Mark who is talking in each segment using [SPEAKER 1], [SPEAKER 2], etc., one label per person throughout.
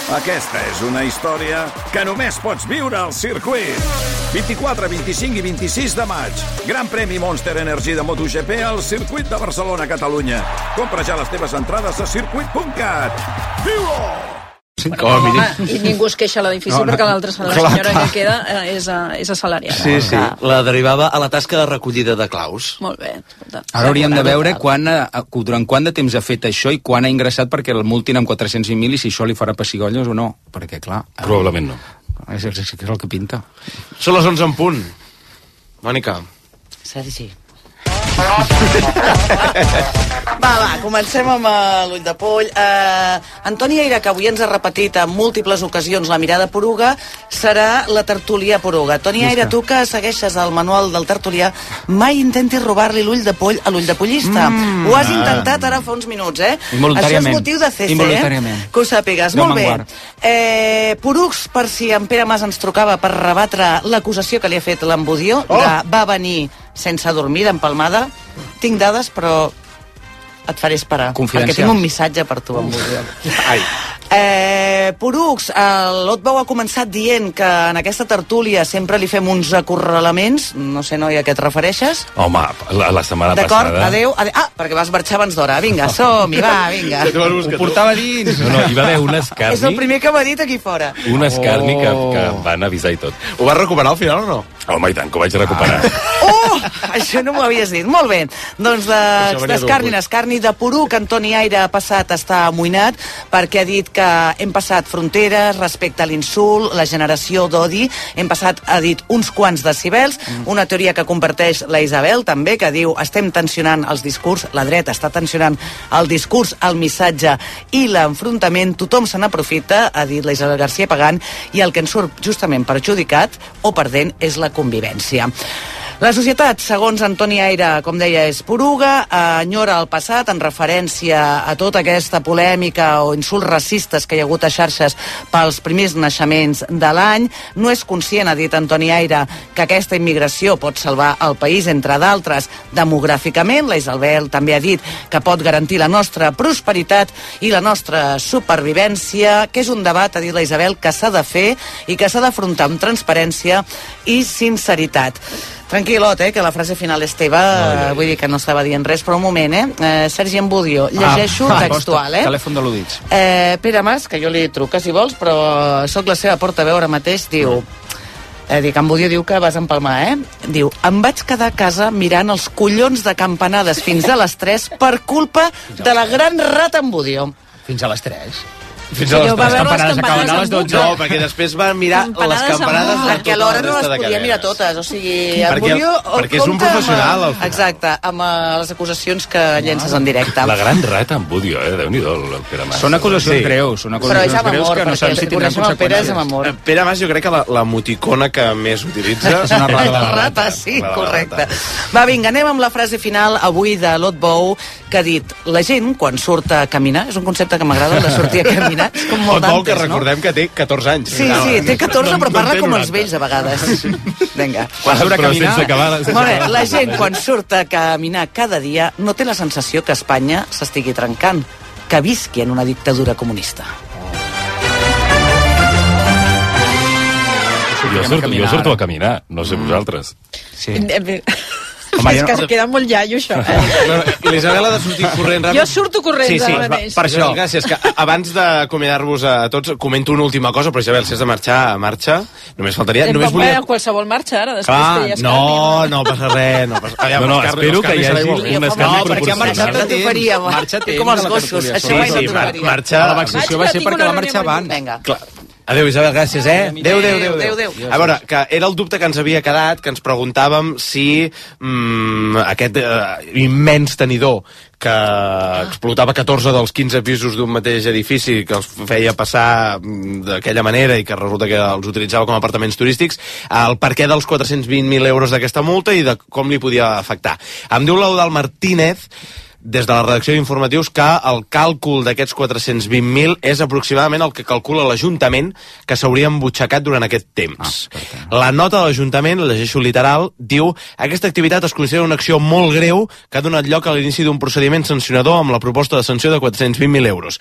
[SPEAKER 1] Aquesta és una història que només pots viure al circuit. 24, 25 i 26 de maig. Gran premi Monster Energy de MotoGP al circuit de Barcelona, Catalunya. Compra ja les teves entrades a circuit.cat. Viu-ho!
[SPEAKER 2] I ningú es queixa a l'edifici perquè l'altra senyora que queda és assalariada.
[SPEAKER 3] Sí. La derivava a la tasca de recollida de claus.
[SPEAKER 2] Molt bé.
[SPEAKER 4] Ara hauríem de veure durant quant de temps ha fet això i quan ha ingressat perquè el multin amb 420.000 i si això li farà pessigolles o no. Perquè, clar...
[SPEAKER 5] Probablement no.
[SPEAKER 4] És el que pinta.
[SPEAKER 3] Són les 11 en punt. Mònica.
[SPEAKER 6] Sergi. Va, comencem amb l'ull de poll. Antoni Aire, que avui ens ha repetit en múltiples ocasions la mirada poruga, serà la tertúlia poruga. Toni Aire, tu que segueixes el manual del tertulià, mai intentis robar-li l'ull de poll a l'ull de pollista. Ho has intentat ara fa uns minuts, Això és motiu de CC, que ho sàpigues. Molt bé. Porucs, per si en Pere Mas ens trucava per rebatre l'acusació que li ha fet l'Embudió, va venir sense dormir, d'empalmada. Tinc dades, però et faré esperar, perquè tinc un missatge per tu, Embudió. Porucs, l'Otbou ha començat dient que en aquesta tertúlia sempre li fem uns acorralaments. No sé, noi, a què et refereixes?
[SPEAKER 5] Home, la setmana passada...
[SPEAKER 6] D'acord, adéu. Perquè vas marxar abans d'hora. Vinga, som-hi, vinga.
[SPEAKER 4] Ho portava dins.
[SPEAKER 5] No, hi va haver un escarni...
[SPEAKER 6] És el primer que m'ha dit aquí fora.
[SPEAKER 5] Un escarni que van avisar i tot.
[SPEAKER 3] Ho vas recuperar al final o no?
[SPEAKER 5] Home, i tant, que ho vaig recuperar.
[SPEAKER 6] Això no m'ho havies dit. Molt bé. Doncs d'escarni de Poruc, Antoni Aire ha passat a estar amoïnat perquè ha dit que hem passat fronteres respecte a l'insult, la generació d'odi, ha dit uns quants decibels, una teoria que comparteix la Isabel també, que diu estem tensionant els discurs, la dreta està tensionant el discurs, el missatge i l'enfrontament, tothom se n'aprofita, ha dit la Isabel García Pagán, i el que ens surt justament perjudicat o perdent és la convivència. La societat, segons Antoni Aire, com deia, és poruga, enyora el passat en referència a tota aquesta polèmica o insults racistes que hi ha hagut a xarxes pels primers naixements de l'any. No és conscient, ha dit Antoni Aire, que aquesta immigració pot salvar el país, entre d'altres, demogràficament. La Isabel també ha dit que pot garantir la nostra prosperitat i la nostra supervivència, que és un debat, ha dit la Isabel, que s'ha de fer i que s'ha d'afrontar amb transparència i sinceritat. Tranquil·lot, que la frase final és teva, vull dir que no estava dient res, però un moment, Sergi Embudió, llegeixo textual,
[SPEAKER 4] Telèfon de l'Udits.
[SPEAKER 6] Pere Mas, que jo li truco si vols, però sóc la seva portaveu ara mateix, diu... Embudió diu que vas empalmar, Diu, em vaig quedar a casa mirant els collons de campanades fins a les 3 per culpa de la gran rata Embudió.
[SPEAKER 4] Fins a les 3?
[SPEAKER 6] Fins a les
[SPEAKER 4] campanades acaben a les 12.
[SPEAKER 3] No, perquè després van mirar les campanades...
[SPEAKER 6] Perquè alhora no les podia mirar totes. O sigui,
[SPEAKER 3] perquè és un professional.
[SPEAKER 6] Exacte, amb les acusacions que llences en directe.
[SPEAKER 5] La gran rata en Budio, Déu-n'hi-do, el Pere Mas.
[SPEAKER 4] Són acusacions greus.
[SPEAKER 6] Però és amb amor, perquè si coneixem el Pere és amb amor.
[SPEAKER 3] Pere Mas, jo crec que l'emoticona que més utilitza és una rata de la rata.
[SPEAKER 6] Sí, correcte. Va, vinga, anem amb la frase final avui de l'Otbou, que ha dit, la gent, quan surt a caminar, és un concepte que m'agrada, de sortir a caminar, és com molt d'antes,
[SPEAKER 3] que recordem que té 14 anys.
[SPEAKER 6] Sí, té 14, però parla com els vells a vegades. Vinga.
[SPEAKER 5] Però sense acabar...
[SPEAKER 6] Molt bé, la gent quan surt a caminar cada dia no té la sensació que Espanya s'estigui trencant, que visqui en una dictadura comunista.
[SPEAKER 5] Jo surto a caminar, no sé vosaltres.
[SPEAKER 2] Sí. És que queda molt iaio, això.
[SPEAKER 3] L'Isabel ha de sortir corrent ràpid.
[SPEAKER 2] Jo surto corrent ara mateix.
[SPEAKER 3] Per això. Gràcies. Abans d'acomiadar-vos a tots, comento una última cosa, però Isabel, si has de marxar, marxa. Només faltaria...
[SPEAKER 2] Qualsevol marxa, ara, després que hi ha escarni.
[SPEAKER 3] No passa res.
[SPEAKER 5] No, espero que hi hagi un escarni proporcional.
[SPEAKER 6] Perquè ha marxat com els gossos. Això mai no tocaria.
[SPEAKER 3] Marxa...
[SPEAKER 4] La vexació va ser perquè va marxar abans.
[SPEAKER 6] Vinga.
[SPEAKER 3] Adéu, Isabel, gràcies, Adéu. A veure, que era el dubte que ens havia quedat, que ens preguntàvem si aquest immens tenidor que explotava 14 dels 15 pisos d'un mateix edifici, que els feia passar d'aquella manera i que resulta que els utilitzava com a apartaments turístics, el perquè dels 420.000 euros d'aquesta multa i de com li podia afectar. Em diu l'Eudald Martínez, des de la redacció d'informatius, que el càlcul d'aquests 420.000 és aproximadament el que calcula l'Ajuntament que s'hauria embutxacat durant aquest temps. La nota de l'Ajuntament, llegeixo literal, diu: aquesta activitat es considera una acció molt greu que ha donat lloc a l'inici d'un procediment sancionador amb la proposta de sanció de 420.000 euros.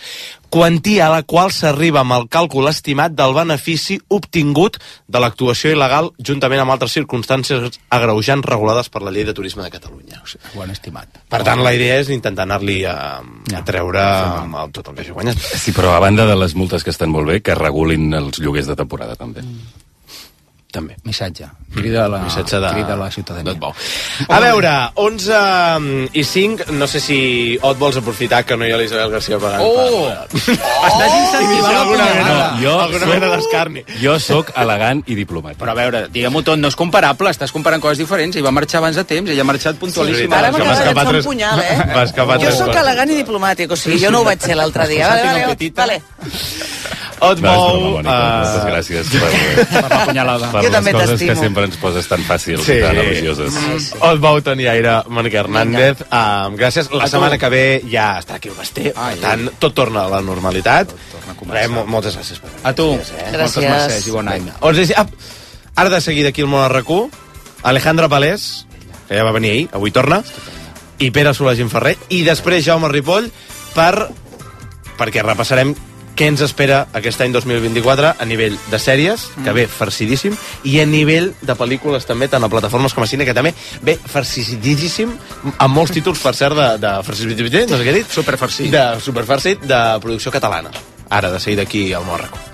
[SPEAKER 3] quantia a la qual s'arriba amb el càlcul estimat del benefici obtingut de l'actuació il·legal juntament amb altres circumstàncies agreujants regulades per la Llei de Turisme de Catalunya.
[SPEAKER 4] Ho han estimat.
[SPEAKER 3] Per tant, la idea és intentar anar-li a treure tot el que hagi guanyat.
[SPEAKER 5] Sí, però a banda de les multes que estan molt bé, que regulin els lloguers de temporada, també.
[SPEAKER 3] També.
[SPEAKER 4] Missatge. Crida a la ciutadania.
[SPEAKER 3] A veure, 11 i 5, no sé si et vols aprofitar que no hi ha l'Isabel García Pagant.
[SPEAKER 4] Estàs incentivant
[SPEAKER 3] alguna mena d'escarni.
[SPEAKER 5] Jo sóc elegant i diplomàtic.
[SPEAKER 4] Però a veure, diguem-ho tot, no és comparable, estàs comparant coses diferents. Ell va marxar abans de temps, ell ha marxat puntualíssim.
[SPEAKER 6] Ara m'acaba de fer un punyal, Jo sóc elegant i diplomàtic, o sigui, jo no ho vaig ser l'altre dia. Vale.
[SPEAKER 3] Otmou,
[SPEAKER 5] moltes gràcies per
[SPEAKER 4] la punyalada.
[SPEAKER 5] per les coses que sempre ens poses tan fàcils i tan religioses.
[SPEAKER 3] Otmou Toniaire, Mònica Hernández, gràcies. La setmana que ve ja està aquí el Basté, per tant, tot torna a la normalitat. Moltes gràcies.
[SPEAKER 4] A tu.
[SPEAKER 6] Gràcies.
[SPEAKER 4] Moltes i bon any.
[SPEAKER 3] Ara de seguida aquí al món RQ, Alejandra Palés, que ja va venir ahir, avui torna, i Pere Solagín Ferrer, i després Jaume Ripoll, perquè repassarem què ens espera aquest any 2024 a nivell de sèries, que ve farcidíssim, i a nivell de pel·lícules també, tant a plataformes com a cine, que també ve farcidíssim, amb molts títols, per cert, de farcidíssim, no sé què he dit?
[SPEAKER 4] Superfarcit.
[SPEAKER 3] De superfarcit, de producció catalana. Ara, de seguida aquí al Món RQ.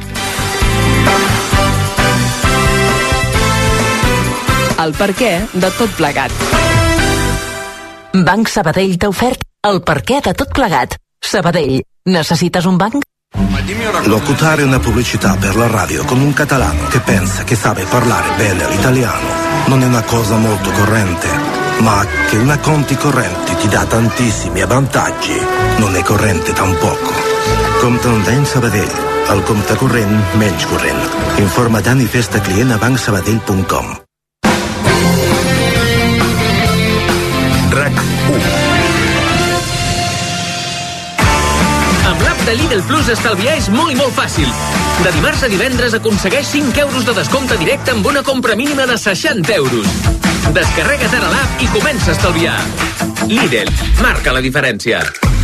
[SPEAKER 7] El perquè de tot plegat.
[SPEAKER 8] Banc Sabadell t'ha ofert el perquè de tot plegat. Sabadell, necessites un banc?
[SPEAKER 9] Locutare una pubblicità per la radio con un catalano che pensa che sabe parlare bene l'italiano non è una cosa molto corrente, ma che una conti correnti ti dà tantissimi vantaggi non è corrente tampoco. Compte Sabadell, el compte corrent menys corrent. Informa Dani Festa client a bancsabadell.com. RAC 1.
[SPEAKER 10] Amb l'app de Lidl Plus estalviar és molt i molt fàcil. De dimarts a divendres aconsegueix 5 euros de descompte directe amb una compra mínima de 60 euros. Descarrega't ara l'app i comença a estalviar. Lidl, marca la diferència.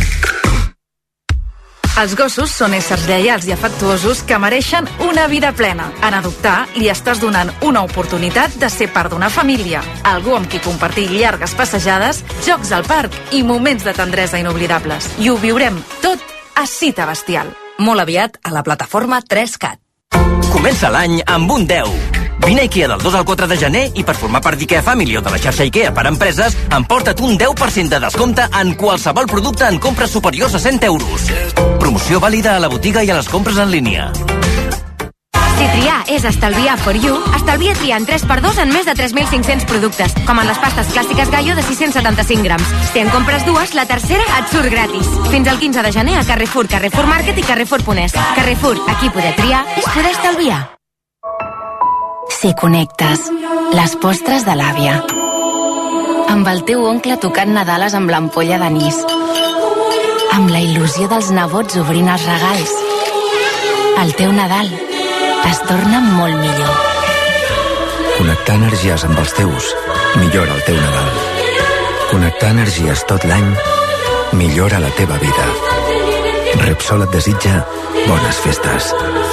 [SPEAKER 11] Els gossos són éssers lleials i afectuosos que mereixen una vida plena. En adoptar, li estàs donant una oportunitat de ser part d'una família, algú amb qui compartir llargues passejades, jocs al parc i moments de tendresa inoblidables. I ho viurem tot a Cita Bestial.
[SPEAKER 12] Molt aviat a la plataforma 3CAT.
[SPEAKER 10] Comença l'any amb un 10. Vine a IKEA del 2 al 4 de gener i per formar part d'IKEA Family o de la xarxa IKEA per empreses, emporta't un 10% de descompte en qualsevol producte en compres superiors a 100 euros. Promoció vàlida a la botiga i a les compres en línia.
[SPEAKER 13] Si triar és estalviar for you, estalvia triant 3x2 en més de 3.500 productes, com en les pastes clàssiques Gallo de 675 grams. Si en compres dues, la tercera et surt gratis. Fins al 15 de gener a Carrefour, Carrefour Market i Carrefour Ponès. Carrefour, aquí poder triar és poder estalviar.
[SPEAKER 14] Si connectes, les postres de l'àvia. Amb el teu oncle tocant Nadales amb l'ampolla d'anís. Amb la il·lusió dels nebots obrint els regals. El teu Nadal es torna molt millor.
[SPEAKER 15] Connectar energies amb els teus millora el teu Nadal. Connectar energies tot l'any millora la teva vida. Repsol et desitja bones festes.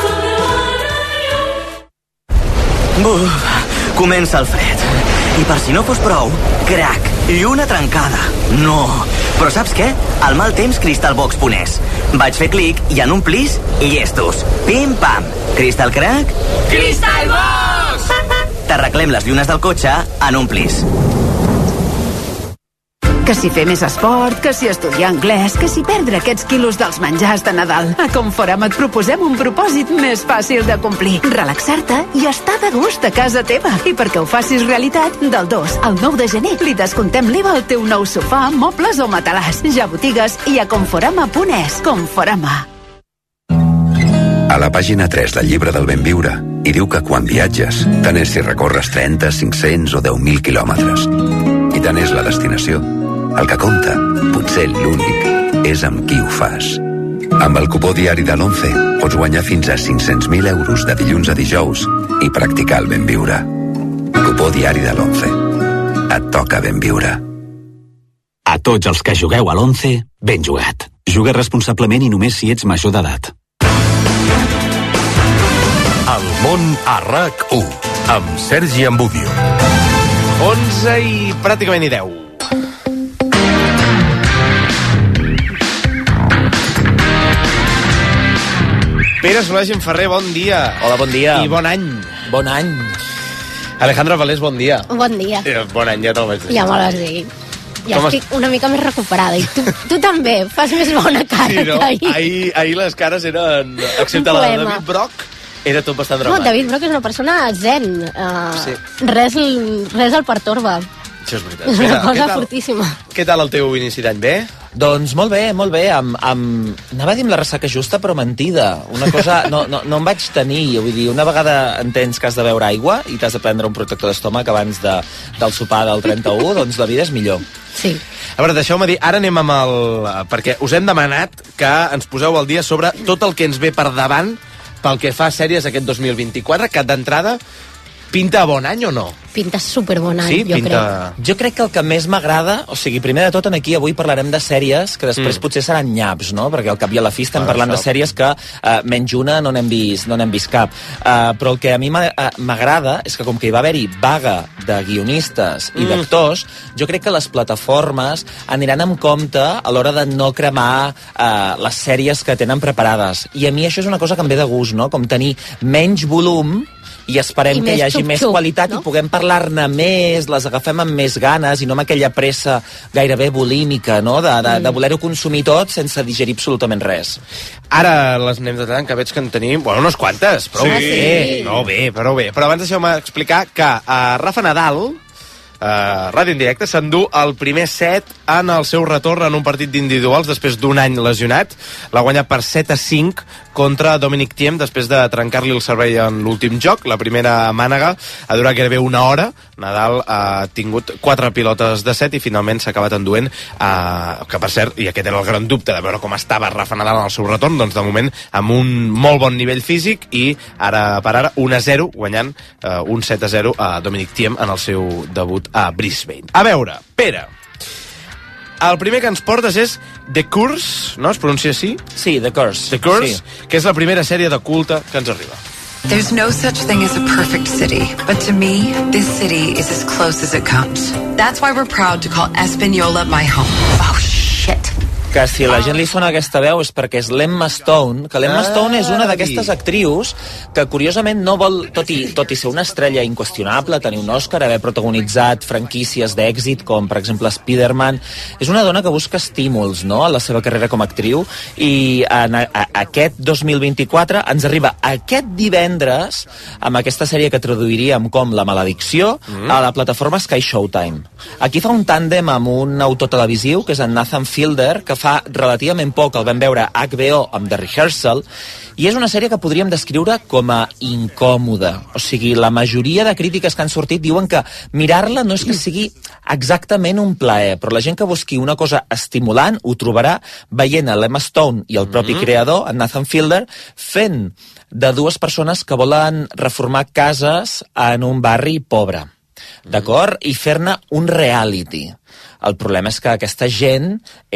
[SPEAKER 10] Comença el fred. I per si no fos prou, crac, lluna trencada. No. Però saps què? Al mal temps Crystalbox.es. Vaig fer clic i en un plis i llestos. Pim-pam. Crystal crack? Crystalbox! T'arreglem les llunes del cotxe en un plis.
[SPEAKER 16] Que si fer més esport, que si estudiar anglès, que si perdre aquests quilos dels menjars de Nadal. A Conforam et proposem un propòsit més fàcil de complir. Relaxar-te i estar de gust a casa teva. I perquè ho facis realitat, del 2 al 9 de gener li descontem l'IVA al teu nou sofà, mobles o matalàs. Ja a botigues i a conforama.es. Conforama.
[SPEAKER 17] A la pàgina 3 del llibre del ben viure hi diu que quan viatges, tant és si recorres 30, 500 o 10.000 quilòmetres. I tant és la destinació. El que compta, potser l'únic, és amb qui ho fas. Amb el cupó diari de l'11 pots guanyar fins a 500.000 euros de dilluns a dijous i practicar el ben viure. Cupó diari de l'11. Et toca ben viure.
[SPEAKER 18] A tots els que jugueu a l'11, ben jugat. Juga responsablement i només si ets major d'edat.
[SPEAKER 19] El món a RAC1, amb Sergi Ambudio.
[SPEAKER 3] 11 i pràcticament i 10. Pere Solà Ferrer, bon dia.
[SPEAKER 20] Hola, bon dia.
[SPEAKER 3] I bon any.
[SPEAKER 20] Bon any.
[SPEAKER 3] Alejandra Valés, bon dia.
[SPEAKER 21] Bon dia.
[SPEAKER 3] Bon any, ja te'l vaig dir.
[SPEAKER 21] Ja me l'has dit. Ja estic una mica més recuperada. I tu també, fas més bona cara que ahir.
[SPEAKER 3] Ahir les cares eren... Excepte la de David Brock, era tot bastant dramàtic.
[SPEAKER 21] No, David Brock és una persona zen. Res el pertorba.
[SPEAKER 3] Això és veritat.
[SPEAKER 21] És una cosa fortíssima.
[SPEAKER 3] Què tal el teu inici d'any? Bé?
[SPEAKER 20] Doncs molt bé. Anava a dir amb la ressaca justa, però mentida. Una cosa... No em vaig tenir. Vull dir, una vegada entens que has de beure aigua i t'has de prendre un protector d'estómac abans del sopar del 31, doncs la vida és millor.
[SPEAKER 21] Sí.
[SPEAKER 3] A veure, deixeu-me dir, ara anem amb el... Perquè us hem demanat que ens poseu al dia sobre tot el que ens ve per davant pel que fa a sèries aquest 2024, que d'entrada pinta a bon any o no?
[SPEAKER 21] Pinta superbon any,
[SPEAKER 3] sí,
[SPEAKER 21] jo crec.
[SPEAKER 20] Jo crec que el que més m'agrada, o sigui, primer de tot aquí avui parlarem de sèries que després potser seran nyaps, no? Perquè al cap i a la fi estem parlant de sèries que menys una no n'hem vist cap. Però el que a mi m'agrada és que com que hi va haver-hi vaga de guionistes i d'actors, jo crec que les plataformes aniran amb compte a l'hora de no cremar les sèries que tenen preparades. I a mi això és una cosa que em ve de gust, no? Com tenir menys volum i esperem que hi hagi més qualitat, no? I puguem parlar-ne més, les agafem amb més ganes i no amb aquella pressa gairebé bulímica, no? De voler-ho consumir tot sense digerir absolutament res.
[SPEAKER 3] Ara les anem detallant, que veig que en tenim, unes quantes, però bé. No, bé, però bé. Però abans deixeu-me explicar que Rafa Nadal, Ràdio en Directe, s'endú el primer set en el seu retorn en un partit d'individuals després d'un any lesionat. L'ha guanyat per 7-5 contra Dominic Thiem després de trencar-li el cervell en l'últim joc. La primera mànega ha durat gairebé una hora. Nadal ha tingut 4 pilotes de set i finalment s'ha acabat enduent que, per cert, i aquest era el gran dubte de veure com estava Rafa Nadal en el seu retorn, doncs de moment amb un molt bon nivell físic i ara per ara 1-0 guanyant un 7-0 a Dominic Thiem en el seu debut a Brisbane. A veure, Pere, el primer que ens portes és The Curse, no? Es pronuncia així?
[SPEAKER 20] Sí, The Curse.
[SPEAKER 3] The Curse, sí. Que és la primera sèrie de culte que ens arriba.
[SPEAKER 22] There's no such thing as a perfect city, but to me, this city is as close as it comes. That's why we're proud to call Espanola my home. Oh, shit.
[SPEAKER 20] Que si la gent li sona aquesta veu és perquè és l'Emma Stone, que l'Emma Stone és una d'aquestes actrius que curiosament no vol, tot i ser una estrella inqüestionable, tenir un Òscar, haver protagonitzat franquícies d'èxit com per exemple Spider-Man, és una dona que busca estímuls, no?, a la seva carrera com a actriu, i en aquest 2024 ens arriba aquest divendres amb aquesta sèrie que traduiríem com La maledicció a la plataforma Sky Showtime. Aquí fa un tàndem amb un autor televisiu que és en Nathan Fielder, que fa relativament poc el vam veure a HBO amb The Rehearsal, i és una sèrie que podríem descriure com a incòmoda. O sigui, la majoria de crítiques que han sortit diuen que mirar-la no és que sigui exactament un plaer, però la gent que busqui una cosa estimulant ho trobarà veient a l'Emma Stone i el propi creador, en Nathan Fielder, fent de dues persones que volen reformar cases en un barri pobre, d'acord? I fer-ne un reality. El problema és que aquesta gent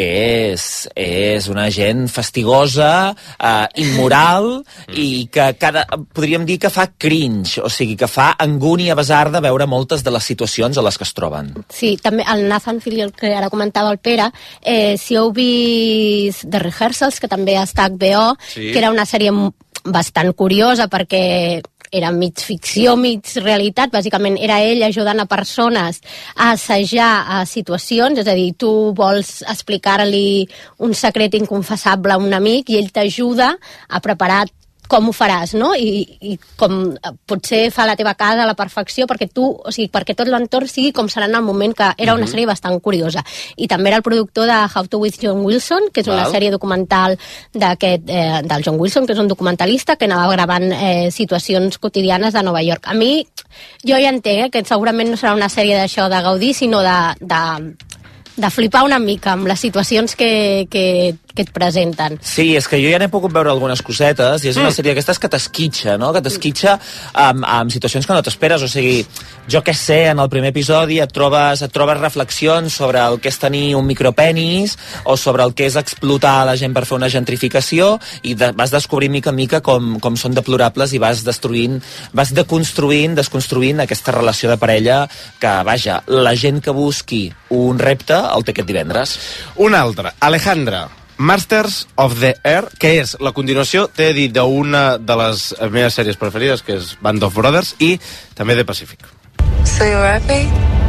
[SPEAKER 20] és una gent fastigosa, immoral, i que podríem dir que fa cringe, o sigui, que fa angúnia basar de veure moltes de les situacions a les que es troben.
[SPEAKER 21] Sí, també el Nathan Fielder, que ara comentava el Pere, si heu vist The Rehearsals, que també està a HBO, que era una sèrie bastant curiosa perquè era mig ficció, mig realitat. Bàsicament era ell ajudant a persones a assajar a situacions, és a dir, tu vols explicar-li un secret inconfessable a un amic i ell t'ajuda a preparar com ho faràs, no? I com potser fa la teva casa a la perfecció perquè perquè tot l'entorn sigui com serà en el moment, que era una sèrie bastant curiosa. I també era el productor de How to with John Wilson, que és una sèrie documental del John Wilson, que és un documentalista que anava gravant situacions quotidianes de Nova York. A mi, jo ja entenc que segurament no serà una sèrie d'això de gaudir, sinó de flipar una mica amb les situacions que que et presenten.
[SPEAKER 20] Sí, és que jo ja n'he pogut veure algunes cosetes i és una sèrie d'aquestes que t'esquitxa, no? Que t'esquitxa amb situacions que no t'esperes. O sigui, jo què sé, en el primer episodi et trobes reflexions sobre el que és tenir un micropenis o sobre el que és explotar la gent per fer una gentrificació i vas descobrint mica en mica com són deplorables i vas desconstruint aquesta relació de parella que, vaja, la gent que busqui un repte el té aquest divendres.
[SPEAKER 3] Un altre, Alejandra, Masters of the Air, que és la continuació, t'he dit, d'una de les meves sèries preferides, que és Band of Brothers, i també de Pacific.
[SPEAKER 1] So you're happy?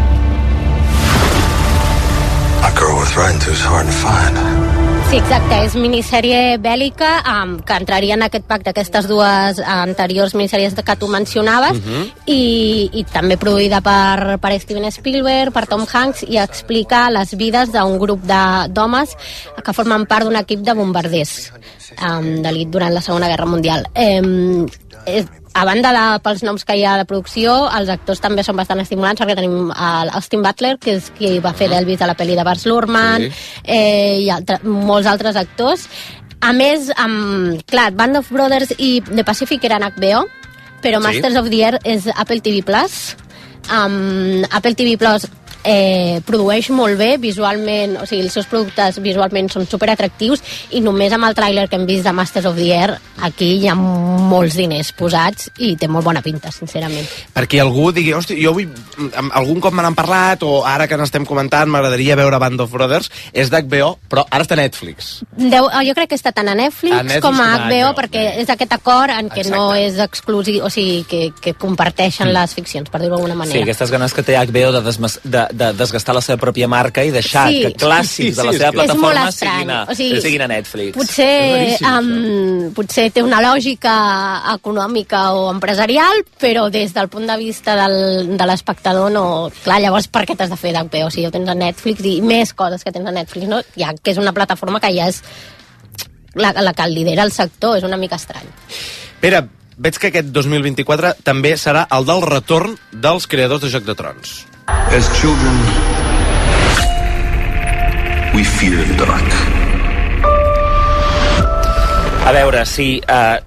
[SPEAKER 9] A girl worth writing to is hard to find.
[SPEAKER 21] Sí, exacte, és minissèrie bèl·lica que entraria en aquest pacte d'aquestes dues anteriors minissèries que tu mencionaves i també produïda per Steven Spielberg, per Tom Hanks, i explica les vides d'un grup d'homes que formen part d'un equip de bombarders d'elit durant la Segona Guerra Mundial. A banda pels noms que hi ha de producció, els actors també són bastant estimulants, perquè tenim Austin Butler, que és qui va fer d'Elvis a la pel·li de Baz Luhrmann, i molts altres actors. A més, clar, Band of Brothers i The Pacific eren HBO, però Masters of the Air és Apple TV+. Apple TV Plus produeix molt bé visualment, o sigui, els seus productes visualment són superatractius i només amb el tràiler que hem vist de Masters of the Air aquí hi ha molts diners posats i té molt bona pinta, sincerament.
[SPEAKER 3] Perquè algú digui, hosti, jo vull... algun cop me n'han parlat, o ara que n'estem comentant m'agradaria veure Band of Brothers, és d'HBO, però ara està a Netflix.
[SPEAKER 21] Jo crec que està tant a Netflix com a HBO, perquè és aquest acord en què no és exclusiu, o sigui, que comparteixen les ficcions, per dir-ho d'alguna manera.
[SPEAKER 20] Sí, aquestes ganes que té HBO de desgastar la seva pròpia marca i deixar que clàssics de la seva plataforma siguin a Netflix.
[SPEAKER 21] Potser té una lògica econòmica o empresarial, però des del punt de vista de l'espectador no... Clar, llavors per què t'has de fer d'HBO? O sigui, ho tens a Netflix i més coses que tens a Netflix, no? Ja que és una plataforma que ja és la que lidera el sector, és una mica estrany.
[SPEAKER 3] Pere, veig que aquest 2024 també serà el del retorn dels creadors de Joc de Trons.
[SPEAKER 9] As children, we fear the dark.
[SPEAKER 20] A veure, sí,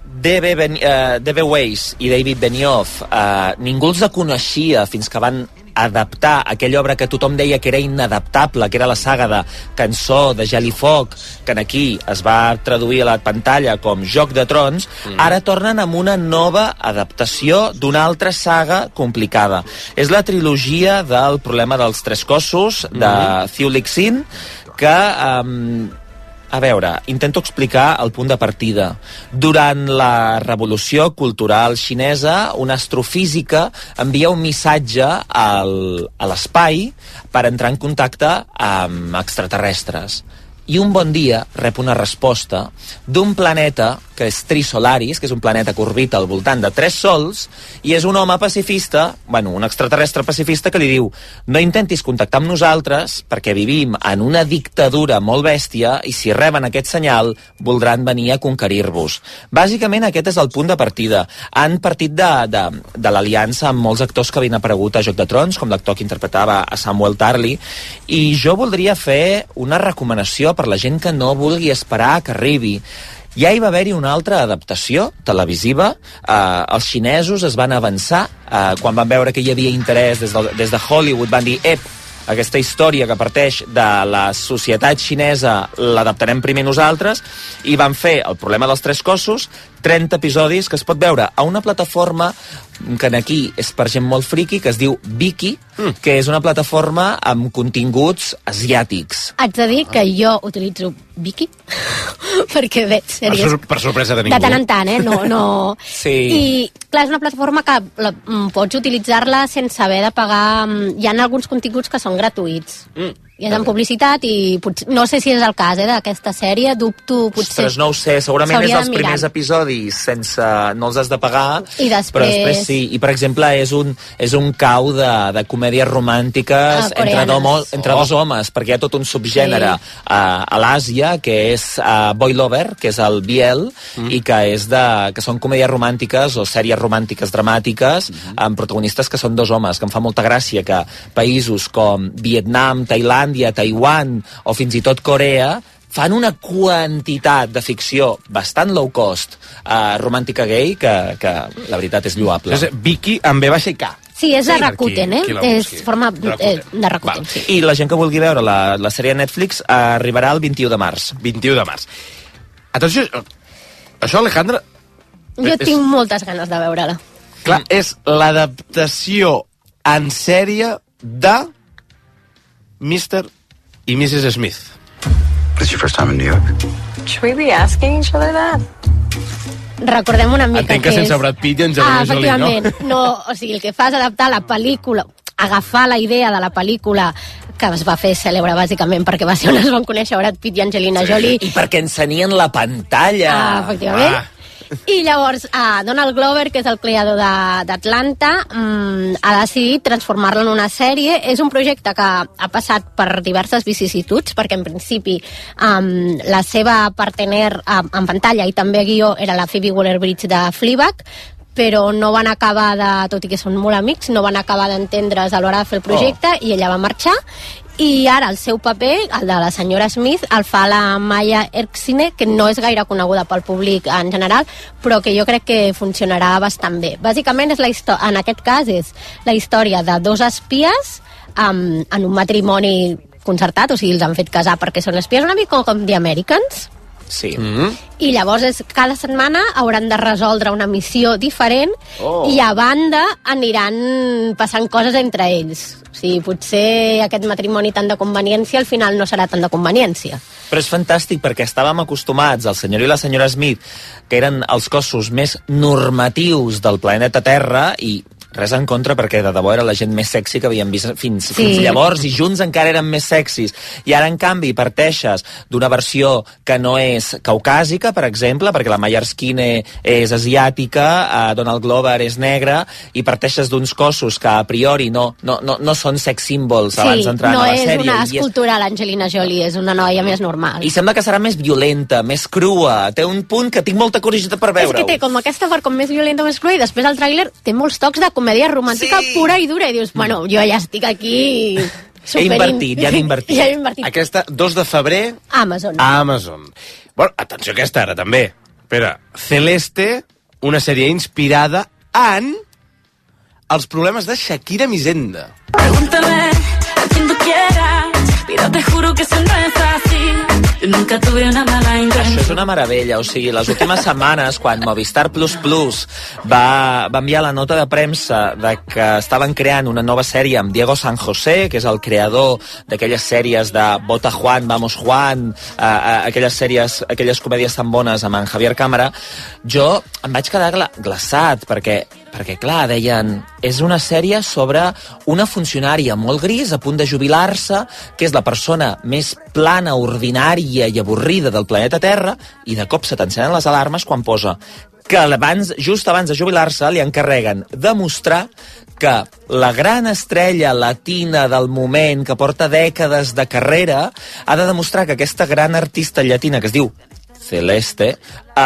[SPEAKER 20] D.B. Weiss i David Benioff, ningú els coneixia fins que van adaptar aquella obra que tothom deia que era inadaptable, que era la saga de Cançó de Gel i Foc, que aquí es va traduir a la pantalla com Joc de Trons. Ara tornen amb una nova adaptació d'una altra saga complicada. És la trilogia del Problema dels Tres Cossos, de Thieu Lixin, que... A veure, intento explicar el punt de partida. Durant la revolució cultural xinesa, una astrofísica envia un missatge a l'espai per entrar en contacte amb extraterrestres. I un bon dia rep una resposta d'un planeta que és Trisolaris, que és un planeta que orbita al voltant de 3 sols, i és un home pacifista, un extraterrestre pacifista, que li diu: no intentis contactar amb nosaltres perquè vivim en una dictadura molt bèstia i si reben aquest senyal voldran venir a conquerir-vos. Bàsicament aquest és el punt de partida. Han partit de l'aliança amb molts actors que havien aparegut a Joc de Trons, com l'actor que interpretava a Samuel Tarly, i jo voldria fer una recomanació per la gent que no vulgui esperar que arribi. Ja hi va haver-hi una altra adaptació televisiva. Els xinesos es van avançar quan van veure que hi havia interès des de Hollywood, van dir: aquesta història que parteix de la societat xinesa l'adaptarem primer nosaltres, i van fer El Problema dels Tres Cossos, 30 episodis que es pot veure a una plataforma que aquí és per gent molt friki, que es diu Viki, que és una plataforma amb continguts asiàtics.
[SPEAKER 21] Haig de dir que jo utilitzo Viki perquè veig sèries
[SPEAKER 3] per sorpresa de ningú.
[SPEAKER 21] De tant en tant, no.
[SPEAKER 20] Sí.
[SPEAKER 21] I clar, és una plataforma que pots utilitzar-la sense haver de pagar. Hi ha alguns continguts que són gratuïts. I és en publicitat i no sé si és el cas d'aquesta sèrie, dubto, potser...
[SPEAKER 20] Ostres, no ho sé, segurament és dels primers episodis no els has de pagar,
[SPEAKER 21] i després...
[SPEAKER 20] però després sí. I per exemple és un cau de comèdies romàntiques entre dos homes, perquè hi ha tot un subgènere a l'Àsia que és Boy Lover, que és el BL, i que són comèdies romàntiques o sèries romàntiques dramàtiques amb protagonistes que són dos homes, que em fa molta gràcia que països com Vietnam, Tailàndia, Taiwan o fins i tot Corea fan una quantitat de ficció bastant low cost, romàntica gay, que la veritat és lloable.
[SPEAKER 3] És Vicky amb B baixa i K.
[SPEAKER 21] Sí, és de Rakuten, és forma de Rakuten, sí.
[SPEAKER 20] I la gent que vulgui veure la sèrie de Netflix arribarà el 21 de març.
[SPEAKER 3] 21 de març. Atenció, això, Alejandra...
[SPEAKER 21] Jo tinc moltes ganes de veure-la.
[SPEAKER 3] Clar, és l'adaptació en sèrie de Mr. i Mrs. Smith.
[SPEAKER 1] This your first time in New York?
[SPEAKER 2] Should we be asking each other that?
[SPEAKER 21] Recordem una mica
[SPEAKER 3] Entenc que sense Brad Pitt i Angelina Jolie, no?
[SPEAKER 21] Efectivament. No, o sigui, el que fa és adaptar la pel·lícula, agafar la idea de la pel·lícula que es va fer cèlebre bàsicament perquè va ser on es van conèixer Brad Pitt i Angelina Jolie.
[SPEAKER 20] I perquè encenien la pantalla.
[SPEAKER 21] Efectivament. I llavors Donald Glover, que és el creador d'Atlanta, ha decidit transformar-la en una sèrie. És un projecte que ha passat per diverses vicissituds, perquè en principi la seva partener en pantalla i també guió era la Phoebe Waller-Bridge de Fleabag, però no van acabar tot i que són molt amics, no van acabar d'entendre's a l'hora de fer el projecte i ella va marxar. I ara el seu paper, el de la senyora Smith, el fa la Maya Erskine, que no és gaire coneguda pel públic en general, però que jo crec que funcionarà bastant bé. Bàsicament, en aquest cas, és la història de dos espies en un matrimoni concertat, o sigui, els han fet casar perquè són espies, una mica com The Americans.
[SPEAKER 20] Sí.
[SPEAKER 21] I llavors cada setmana hauran de resoldre una missió diferent i a banda aniran passant coses entre ells. O sigui, potser aquest matrimoni tant de conveniència al final no serà tant de conveniència.
[SPEAKER 20] Però és fantàstic perquè estàvem acostumats, el senyor i la senyora Smith, que eren els cossos més normatius del planeta Terra, i res en contra perquè de debò era la gent més sexy que havíem vist fins llavors, i junts encara eren més sexis. I ara, en canvi, parteixes d'una versió que no és caucàsica, per exemple, perquè la Maya Erskine és asiàtica, Donald Glover és negre, i parteixes d'uns cossos que a priori no són sex symbols abans d'entrar a la sèrie.
[SPEAKER 21] Sí, no és una escultura l'Angelina Jolie, és una noia més normal.
[SPEAKER 20] I sembla que serà més violenta, més crua, té un punt que tinc molta curiositat per veure-ho.
[SPEAKER 21] És que té com aquesta part com més violenta, més crua, i després el tràiler té molts tocs de comèdia romàntica pura i dura, i dius, bueno, jo ja estic aquí...
[SPEAKER 20] Ja he invertit.
[SPEAKER 3] Aquesta, 2 de febrer...
[SPEAKER 21] Amazon.
[SPEAKER 3] Bueno, atenció a aquesta ara, també. Espera, Celeste, una sèrie inspirada en els problemes de Shakira Mizenda.
[SPEAKER 2] Pregúntame a quien tú quieras, pero te juro que eso no es así. Yo nunca tuve una mala intención.
[SPEAKER 20] Això és una meravella, o sigui, les últimes setmanes, quan Movistar Plus Plus va enviar la nota de premsa de que estaven creant una nova sèrie amb Diego San José, que és el creador d'aquelles sèries de Bota Juan, Vamos Juan, aquelles comèdies tan bones amb en Javier Cámara, jo em vaig quedar glaçat, perquè clar, deien, és una sèrie sobre una funcionària molt gris, a punt de jubilar-se, que és la persona més plana, ordinària i avorrida del planeta Terra, i de cop se t'encenen les alarmes quan posa que just abans de jubilar-se li encarreguen demostrar que la gran estrella latina del moment, que porta dècades de carrera, ha de demostrar que aquesta gran artista llatina, que es diu Celeste,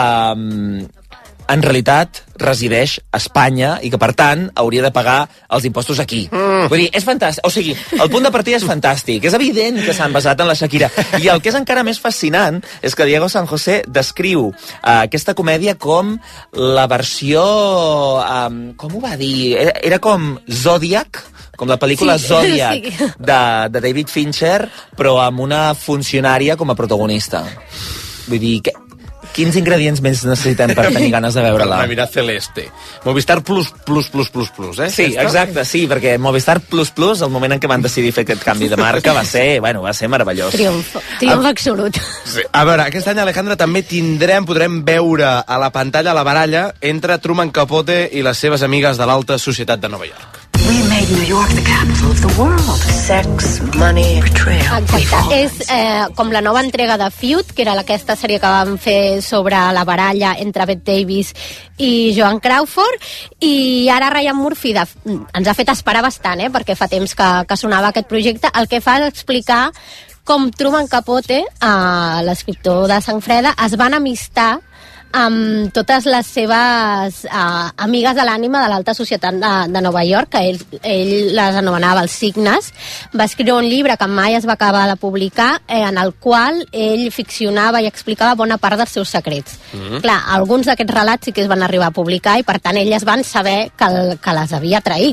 [SPEAKER 20] en realitat resideix a Espanya i que, per tant, hauria de pagar els impostos aquí. Vull dir, és fantàstic. O sigui, el punt de partida és fantàstic. És evident que s'han basat en la Shakira. I el que és encara més fascinant és que Diego San José descriu aquesta comèdia com la versió... com ho va dir? Era com Zodiac, com la pel·lícula Zodiac de David Fincher, però amb una funcionària com a protagonista. Vull dir, quins ingredients més necessitem per tenir ganes de veure-la?
[SPEAKER 3] Per mirar Celeste. Movistar Plus, eh?
[SPEAKER 20] Sí, exacte, sí, perquè Movistar Plus Plus, el moment en què van decidir fer aquest canvi de marca, va ser meravellós.
[SPEAKER 21] Triomf absolut.
[SPEAKER 3] Sí. A veure, aquest any, Alejandra, també podrem veure a la pantalla la baralla entre Truman Capote i les seves amigues de l'alta societat de Nova York.
[SPEAKER 23] We made New York the capital of the world. Sex, money, betrayal.
[SPEAKER 21] Exacte. És com la nova entrega de Feud, que era aquesta sèrie que vam fer sobre la baralla entre Bette Davis i Joan Crawford, i ara Ryan Murphy ens ha fet esperar bastant, perquè fa temps que sonava aquest projecte. El que fa és explicar com Truman Capote, l'escriptor de Sang Freda, es van amistar amb totes les seves amigues de l'ànima de l'alta societat de Nova York, que ell les anomenava els signes. Va escriure un llibre que mai es va acabar de publicar, en el qual ell ficcionava i explicava bona part dels seus secrets. Clar, alguns d'aquests relats sí que es van arribar a publicar i per tant elles van saber que les havia traït.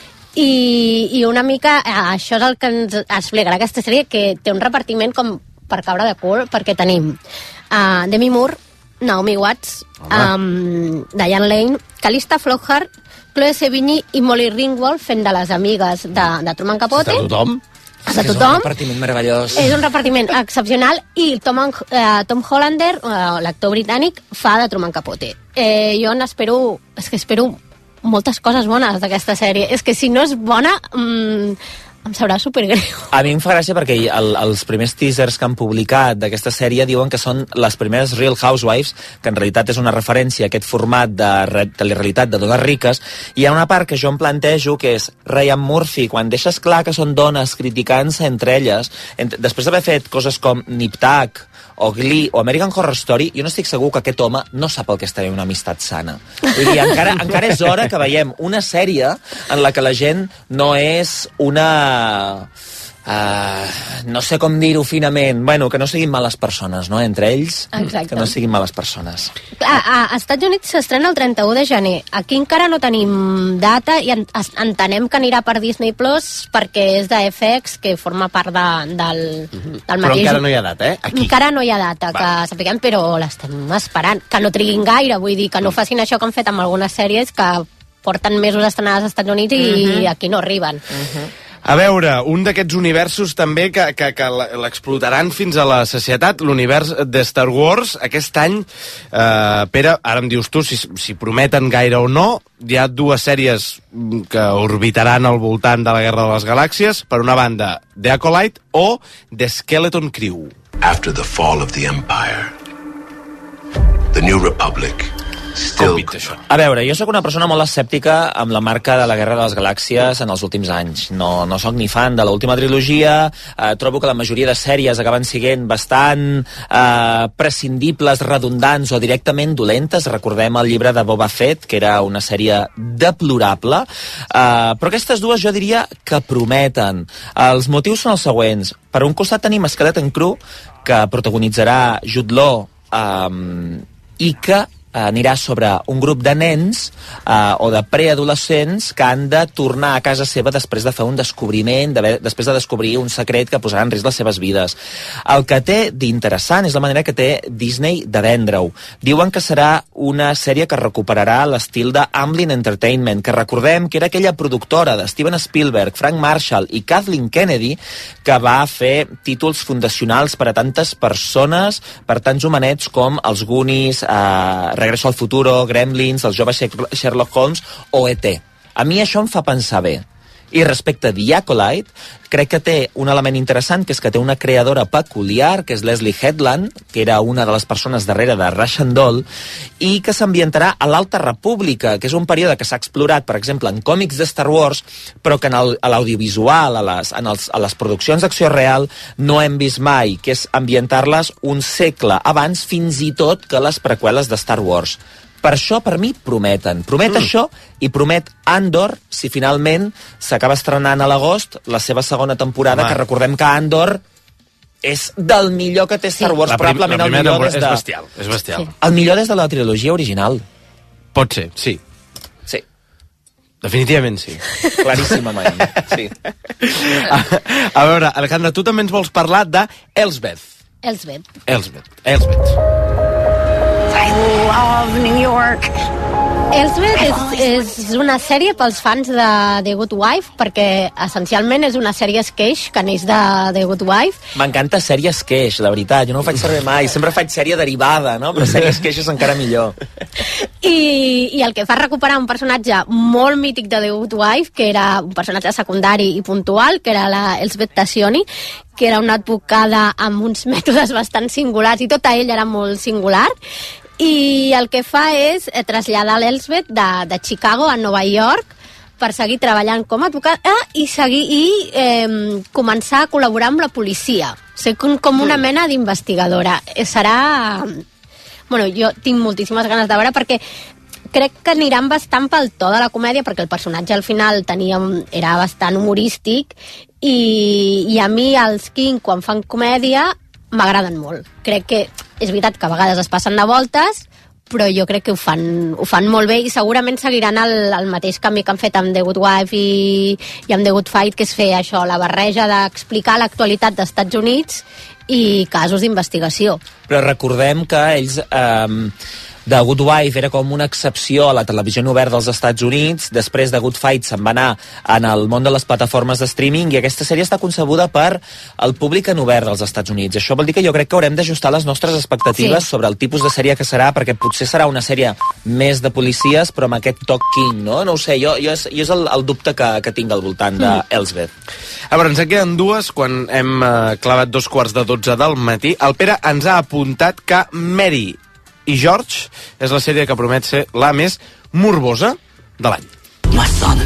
[SPEAKER 21] I una mica això és el que ens explicarà aquesta sèrie, que té un repartiment com per caure de cul, perquè tenim Demi Moore, Naomi Watts, Diane Lane, Calista Flockhart, Chloe Sevigny i Molly Ringwald fent de les amigues de Truman Capote.
[SPEAKER 3] De tothom.
[SPEAKER 21] De tothom.
[SPEAKER 20] És un repartiment meravellós.
[SPEAKER 21] És un repartiment excepcional i Tom Hollander, l'actor britànic, fa de Truman Capote. Jo n'espero, espero moltes coses bones d'aquesta sèrie. És que si no és bona, em sabrà supergreu.
[SPEAKER 20] A mi em fa gràcia perquè els primers teasers que han publicat d'aquesta sèrie diuen que són les primeres Real Housewives, que en realitat és una referència a aquest format de realitat de dones riques, i hi ha una part que jo em plantejo, que és Ryan Murphy, quan deixes clar que són dones criticant-se entre elles, després d'haver fet coses com Nip Tuck, o Glee, o American Horror Story, jo no estic segur que aquest home no sap el que és tenir una amistat sana. Vull dir, encara és hora que veiem una sèrie en la que la gent no és una... no sé com dir-ho finament, bueno, que no siguin males persones, no?, entre ells.
[SPEAKER 21] Exacte.
[SPEAKER 20] Que no siguin males persones.
[SPEAKER 21] A Estats Units s'estrena el 31 de gener. Aquí encara no tenim data i entenem que anirà per Disney Plus perquè és de FX, que forma part del mateix...
[SPEAKER 3] Però encara no hi ha data, Aquí.
[SPEAKER 21] Encara no hi ha data, que sapiguem, però l'estem esperant. Que no triguin gaire, vull dir, que no facin això que han fet amb algunes sèries que porten mesos estrenades als Estats Units i aquí no arriben.
[SPEAKER 3] A veure, un d'aquests universos també que l'explotaran fins a la sacietat, l'univers de Star Wars. Aquest any, Pere, ara em dius tu si prometen gaire o no, hi ha dues sèries que orbitaran al voltant de la Guerra de les Galàxies. Per una banda, The Acolyte o The Skeleton Crew.
[SPEAKER 4] After the fall of the Empire, the New Republic still...
[SPEAKER 20] A veure, jo sóc una persona molt escèptica amb la marca de la Guerra de les Galàxies en els últims anys. No sóc ni fan de l'última trilogia, trobo que la majoria de sèries acaben sent bastant prescindibles, redundants o directament dolentes. Recordem el llibre de Boba Fett, que era una sèrie deplorable, però aquestes dues jo diria que prometen. Els motius són els següents. Per un costat tenim Skeleton Crew, que protagonitzarà Jude Law i que anirà sobre un grup de nens o de preadolescents que han de tornar a casa seva després de fer un descobriment, després de descobrir un secret que posarà en risc les seves vides. El que té d'interessant és la manera que té Disney de vendre-ho. Diuen que serà una sèrie que recuperarà l'estil de Amblin Entertainment, que recordem que era aquella productora de Steven Spielberg, Frank Marshall i Kathleen Kennedy que va fer títols fundacionals per a tantes persones, per tants homenets com els Goonies, Regreso al futuro, Gremlins, el jove Sherlock Holmes o E.T. A mi això em fa pensar bé. I respecte a The Acolyte, crec que té un element interessant, que és que té una creadora peculiar, que és Leslie Headland, que era una de les persones darrere de Rush and Doll, i que s'ambientarà a l'Alta República, que és un període que s'ha explorat, per exemple, en còmics de Star Wars, però que a l'audiovisual, a les produccions d'acció real, no hem vist mai, que és ambientar-les un segle abans, fins i tot que les preqüeles de Star Wars. Per això, per mi, prometen. Promet això i promet Andor, si finalment s'acaba estrenant a l'agost la seva segona temporada, que recordem que Andor és del millor que té Star Wars, probablement el millor des de...
[SPEAKER 3] És bestial.
[SPEAKER 20] El millor des de la trilogia original.
[SPEAKER 3] Pot ser, sí.
[SPEAKER 20] Sí.
[SPEAKER 3] Definitivament sí.
[SPEAKER 20] Claríssimament, sí.
[SPEAKER 3] A veure, Alejandra, tu també ens vols parlar d'Elsbeth. Elsbeth.
[SPEAKER 16] I love New York.
[SPEAKER 21] Elsbeth és una sèrie pels fans de The Good Wife, perquè essencialment és una sèrie sketch que neix de The Good Wife.
[SPEAKER 20] M'encanta sèrie sketch, la veritat. Jo no ho faig servir mai. Sempre faig sèrie derivada, no? Però sèrie sketch és encara millor.
[SPEAKER 21] I el que fa recuperar un personatge molt mític de The Good Wife, que era un personatge secundari i puntual, que era la Elsbeth Tascioni, que era una advocada amb uns mètodes bastant singulars, i tota ella era molt singular, i el que fa és traslladar l'Elsbeth de Chicago a Nova York per seguir treballant com a advocada i començar a col·laborar amb la policia. Ser com una mena d'investigadora. Serà bueno, jo tinc moltíssimes ganes de veure, perquè crec que aniran bastant pel to de la comèdia, perquè el personatge al final era bastant humorístic, i a mi els King, quan fan comèdia, m'agraden molt. Crec que és veritat que a vegades es passen de voltes, però jo crec que ho fan molt bé, i segurament seguiran el mateix canvi que han fet amb The Good Wife i amb The Good Fight, que és fer això, la barreja d'explicar l'actualitat dels Estats Units i casos d'investigació.
[SPEAKER 20] Però recordem que ells... The Good Wife era com una excepció a la televisió oberta dels Estats Units, després de Good Fight se'n va anar en el món de les plataformes de streaming, i aquesta sèrie està concebuda per al públic en obert dels Estats Units. Això vol dir que jo crec que haurem d'ajustar les nostres expectatives sobre el tipus de sèrie que serà, perquè potser serà una sèrie més de policies, però amb aquest toc King, no? No ho sé, jo és el dubte que tinc al voltant d'Elsbeth.
[SPEAKER 3] A veure, ens en queden dues, quan hem clavat 2:15 del matí. El Pere ens ha apuntat que Mary i George és la sèrie que promet ser la més morbosa de l'any.
[SPEAKER 23] My son.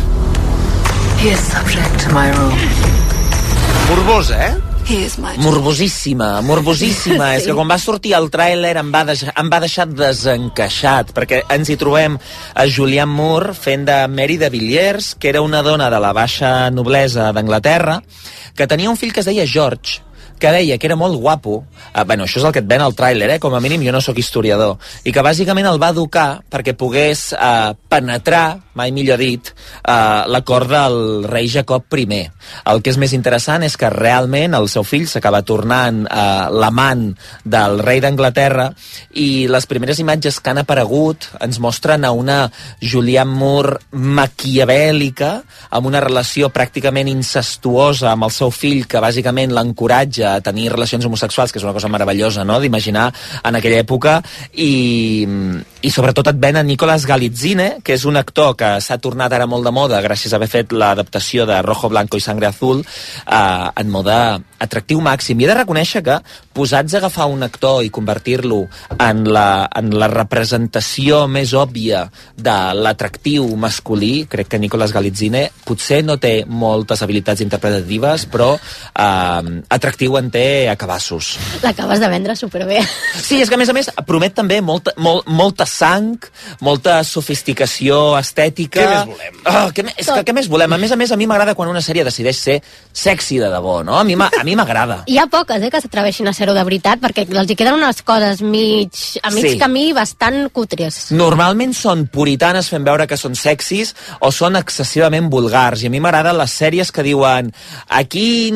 [SPEAKER 23] He is subject to my rule.
[SPEAKER 3] Morbosa,
[SPEAKER 20] Morbosíssima. És que quan va sortir el tràiler em va deixar desencaixat, perquè ens hi trobem a Julianne Moore fent de Mary de Villiers, que era una dona de la baixa noblesa d'Anglaterra, que tenia un fill que es deia George, que deia que era molt guapo, bueno, això és el que et ven al tràiler, com a mínim jo no sóc historiador, i que bàsicament el va educar perquè pogués penetrar, mai millor dit, la cort del rei Jacob I. El que és més interessant és que realment el seu fill s'acaba tornant l'amant del rei d'Anglaterra, i les primeres imatges que han aparegut ens mostren a una Julianne Moore maquiavèlica, amb una relació pràcticament incestuosa amb el seu fill, que bàsicament l'encoratja a tenir relacions homosexuals, que és una cosa meravellosa, no?, d'imaginar en aquella època, i sobretot et ven a Nicolas Galitzine, que és un actor que s'ha tornat ara molt de moda gràcies a haver fet l'adaptació de Rojo, Blanco i Sangre Azul, en mode atractiu màxim. I he de reconèixer que, posats a agafar un actor i convertir-lo en la representació més òbvia de l'atractiu masculí, crec que Nicolas Galitzine potser no té moltes habilitats interpretatives, però atractiu en té a cabassos.
[SPEAKER 21] L'acabes de vendre superbé.
[SPEAKER 20] Sí, és que a més promet també molta sang, molta sofisticació estètica.
[SPEAKER 3] Què més volem?
[SPEAKER 20] Què més volem? A més, a mi m'agrada quan una sèrie decideix ser sexy de debò, no? A mi m'agrada.
[SPEAKER 21] Hi ha poques, que s'atreveixin a ser-ho de veritat, perquè els hi queden unes coses a mig camí bastant cutres.
[SPEAKER 20] Normalment són puritanes fent veure que són sexis o són excessivament vulgars, i a mi m'agraden les sèries que diuen aquí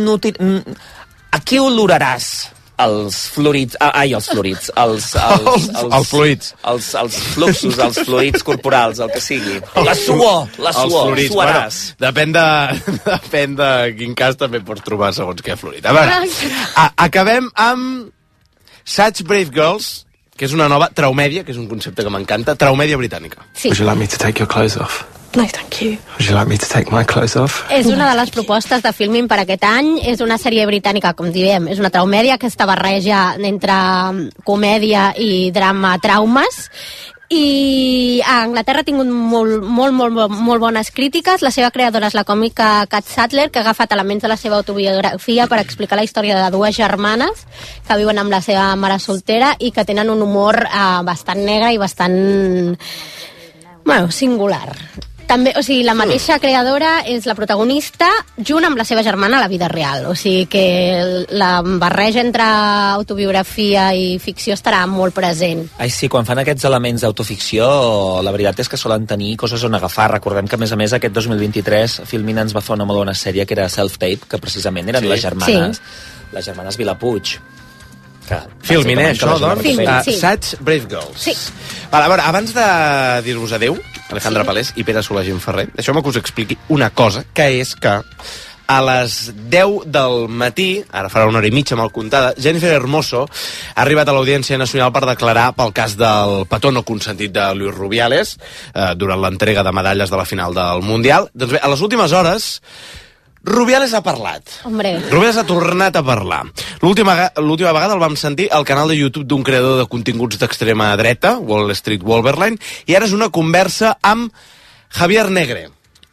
[SPEAKER 20] oloraràs els fluids, els fluxos, els fluids corporals, el que sigui. La suor,
[SPEAKER 3] fluids,
[SPEAKER 20] suaràs.
[SPEAKER 3] Bueno, depèn de quin cas també pots trobar segons què fluid. A veure, acabem amb Such Brave Girls, que és una nova traumèdia, que és un concepte que m'encanta, traumèdia britànica.
[SPEAKER 21] Sí.
[SPEAKER 9] Would you like me to take your clothes off?
[SPEAKER 23] No, thank you.
[SPEAKER 9] Would you like me to take my clothes off?
[SPEAKER 21] És una de les propostes de Filmin per aquest any. És una sèrie britànica, com diem, és una traumèdia, aquesta barreja entre comèdia i drama traumes. I a Anglaterra ha tingut molt bones crítiques. La seva creadora és la còmica Kat Sattler, que ha agafat elements de la seva autobiografia per explicar la història de dues germanes que viuen amb la seva mare soltera i que tenen un humor bastant negre i bastant singular. També, la mateixa creadora és la protagonista junt amb la seva germana a la vida real, o sigui que la barreja entre autobiografia i ficció estarà molt present.
[SPEAKER 20] Ai, sí, quan fan aquests elements d'autoficció, la veritat és que solen tenir coses on agafar. Recordem que, a més, aquest 2023 Filmin ens va fer una molt bona sèrie que era Self-Tape, que precisament eren les germanes Vilapuig.
[SPEAKER 3] Filmin, això, doncs? Such Brave Girls.
[SPEAKER 21] Sí.
[SPEAKER 3] A veure, abans de dir-vos adeu, Alejandra Palés i Pere Solà-Gim Ferrer, deixeu-me que us expliqui una cosa, que és que a les 10 del matí, ara farà una hora i mitja mal comptada, Jennifer Hermoso ha arribat a l'Audiència Nacional per declarar pel cas del petó no consentit de Luis Rubiales durant l'entrega de medalles de la final del Mundial. Doncs bé, a les últimes hores Rubiales ha parlat. Rubiales ha tornat a parlar. L'última vegada el vam sentir al canal de YouTube d'un creador de continguts d'extrema dreta, Wall Street Wolverine, i ara és una conversa amb Javier Negre,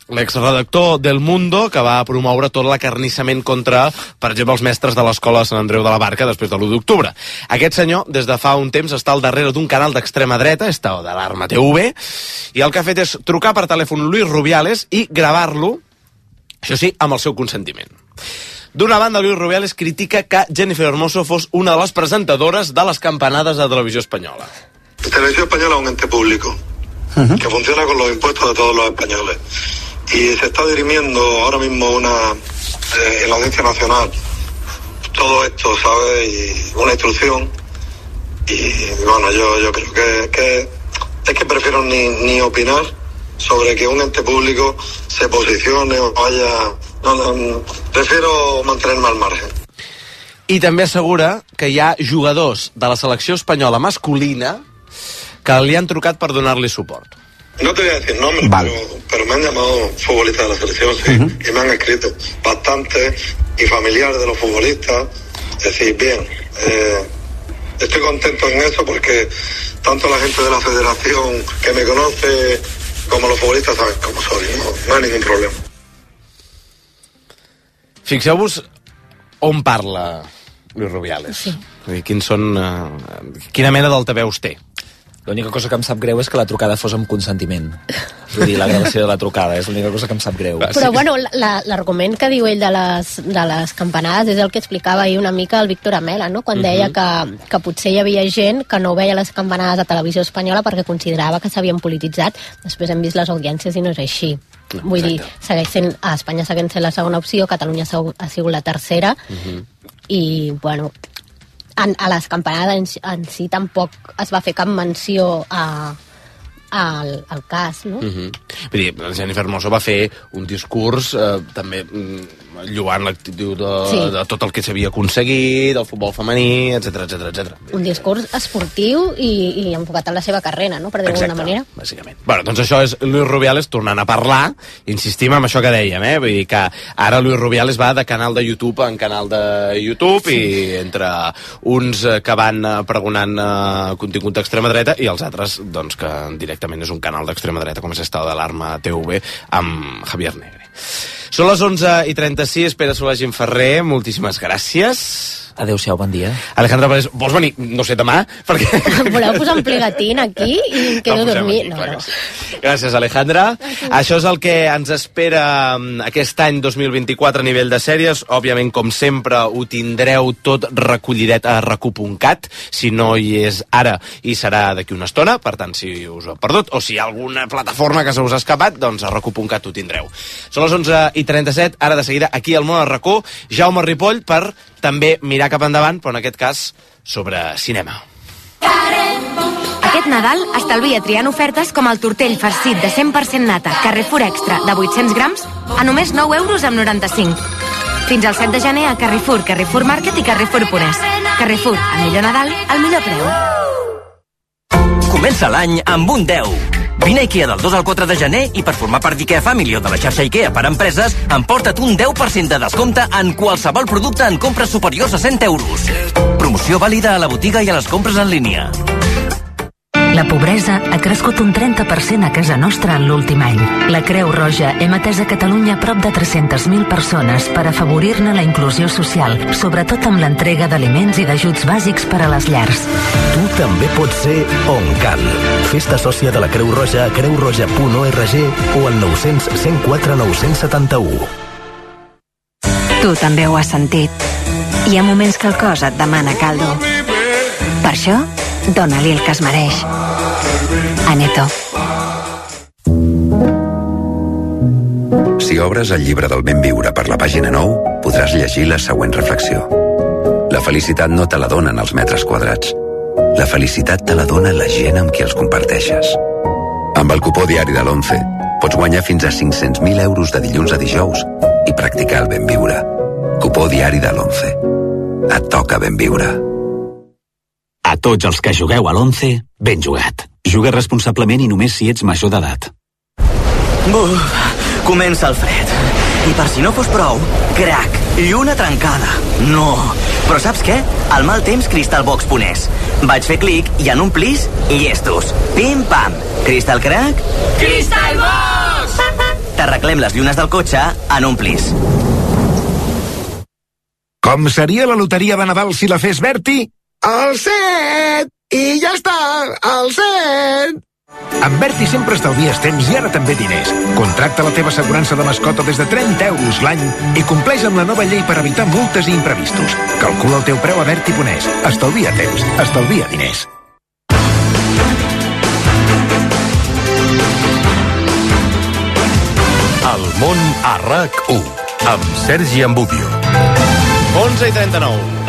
[SPEAKER 3] l'exredactor del Mundo, que va promoure tot l'acarnissament contra, per exemple, els mestres de l'escola de Sant Andreu de la Barca després de l'1 d'octubre. Aquest senyor, des de fa un temps, està al darrere d'un canal d'extrema dreta, està de l'Arma TV, i el que ha fet és trucar per telèfon Luis Rubiales i gravar-lo, això sí, amb el seu consentiment. D'una banda, Luis Rubiales critica que Jennifer Hermoso fos una de les presentadores de les campanades de Televisió Espanyola.
[SPEAKER 5] Televisió Espanyola es un ente público que funciona con los impuestos de todos los españoles. Y se está dirimiendo ahora mismo en la Audiencia Nacional todo esto, ¿sabes? Y una instrucción. Y bueno, yo creo que es que prefiero ni opinar sobre que un ente público se posicione o vaya... No, prefiero mantenerme al margen.
[SPEAKER 3] I també assegura que hi ha jugadors de la selecció espanyola masculina que li han trucat per donar-li suport.
[SPEAKER 5] No te voy a decir nombres, pero me han llamado futbolistas de la selección, sí, y me han escrito bastante, y familiares de los futbolistas. Es decir, bien, estoy contento en eso porque tanto la gente de la federación que me conoce como los futbolistas saben cómo soy, no hay ningún problema.
[SPEAKER 3] Fixeu-vos on parla Luis Rubiales. Sí. Quina mena d'altaveus té?
[SPEAKER 20] L'única cosa que em sap greu és que la trucada fos amb consentiment. Vull dir, la gravació de la trucada és l'única cosa que em sap greu.
[SPEAKER 21] Però, bueno, l'argument que diu ell de les campanades és el que explicava ahir una mica el Víctor Amela, no? Quan deia que potser hi havia gent que no veia les campanades a Televisió Espanyola perquè considerava que s'havien polititzat. Després hem vist les audiències i no és així. Vull dir, a Espanya segueix sent la segona opció, Catalunya ha sigut la tercera, i, bueno... A les campanades en si tampoc es va fer cap menció al cas, no?
[SPEAKER 3] Vull dir, Jennifer Hermoso va fer un discurs també lloant l'actitud de tot el que s'havia aconseguit, del futbol femení, etc.
[SPEAKER 21] Un discurs esportiu i enfocat en la seva carrera, no? Per dir-ho d'alguna manera.
[SPEAKER 3] Bàsicament. Bueno, doncs això és Luis Rubiales tornant a parlar, insistim en això que dèiem, Vull dir que ara Luis Rubiales va de canal de YouTube en canal de YouTube i entre uns que van pregonant contingut d'extrema dreta i els altres, doncs, que directament és un canal d'extrema dreta com és Estado de l'Arma TV amb Javier Negre. Són les 11:36, Pere Solà, Gim Ferrer, moltíssimes gràcies.
[SPEAKER 20] Adéu-siau, bon dia.
[SPEAKER 3] Alejandra Pérez, vols venir, no sé, demà? Perquè...
[SPEAKER 21] Voleu posar un plegatín aquí i quedo dormir? No.
[SPEAKER 3] Gràcies, Alejandra. Això és el que ens espera aquest any 2024 a nivell de sèries. Òbviament, com sempre, ho tindreu tot recollidet a RAC1.cat. Si no hi és ara, hi serà d'aquí una estona. Per tant, si us ho heu perdut, o si hi ha alguna plataforma que se us ha escapat, doncs a RAC1.cat ho tindreu. Són les 11:37, ara de seguida, aquí al Món a RAC1, Jaume Ripoll, per també mirar cap endavant, però en aquest cas sobre cinema.
[SPEAKER 13] Aquest Nadal estalvia triant ofertes com el tortell farcit de 100% nata Carrefour Extra de 800 grams a només 9,95 €. Fins al 7 de gener a Carrefour, Carrefour Market i Carrefour Punès. Carrefour, el millor Nadal, al millor preu.
[SPEAKER 10] Comença l'any amb un 10. Vine a IKEA del 2 al 4 de gener i per formar part d'IKEA Family o de la xarxa IKEA per empreses, emporta't un 10% de descompte en qualsevol producte en compres superiors a 100 €. Promoció vàlida a la botiga i a les compres en línia.
[SPEAKER 8] La pobresa ha crescut un 30% a casa nostra en l'últim any. La Creu Roja hem atès a Catalunya prop de 300.000 persones per afavorir-ne la inclusió social, sobretot amb l'entrega d'aliments i d'ajuts bàsics per a les llars.
[SPEAKER 6] Tu també pots ser on cal. Fes-te sòcia de la Creu Roja a creuroja.org o al 900 104 971.
[SPEAKER 7] Tu també ho has sentit. Hi ha moments que el cos et demana caldo. Per això, dona-li el que es mereix. Aneto.
[SPEAKER 17] Si obres el llibre del ben viure per la pàgina 9, podràs llegir la següent reflexió. La felicitat no te la donen els metres quadrats. La felicitat te la dona la gent amb qui els comparteixes. Amb el cupó diari de l'11 pots guanyar fins a 500.000 € de dilluns a dijous i practicar el ben viure. Cupó diari de l'11. Et toca ben viure.
[SPEAKER 18] A tots els que jugueu a l'11, ben jugat. Juga responsablement i només si ets major d'edat.
[SPEAKER 10] Comença el fred. I per si no fos prou, crac, lluna trencada. No. Però saps què? Al mal temps Crystalbox Punès. Vaig fer clic i en un plis, llestos. Pim-pam. Crystal crack?
[SPEAKER 2] Crystalbox!
[SPEAKER 10] t'arreglem les llunes del cotxe en un plis.
[SPEAKER 11] Com seria la loteria de Nadal si la fes Berti?
[SPEAKER 12] El 7! I ja està, el 7!
[SPEAKER 11] Amb Berti sempre estalvies temps i ara també diners. Contracta la teva assegurança de mascota des de 30 euros l'any i compleix amb la nova llei per evitar multes i imprevistos. Calcula el teu preu a Berti.es. Estalvia temps, estalvia diners.
[SPEAKER 19] El món a RAC1 amb Sergi Ambudio.
[SPEAKER 3] 11:39.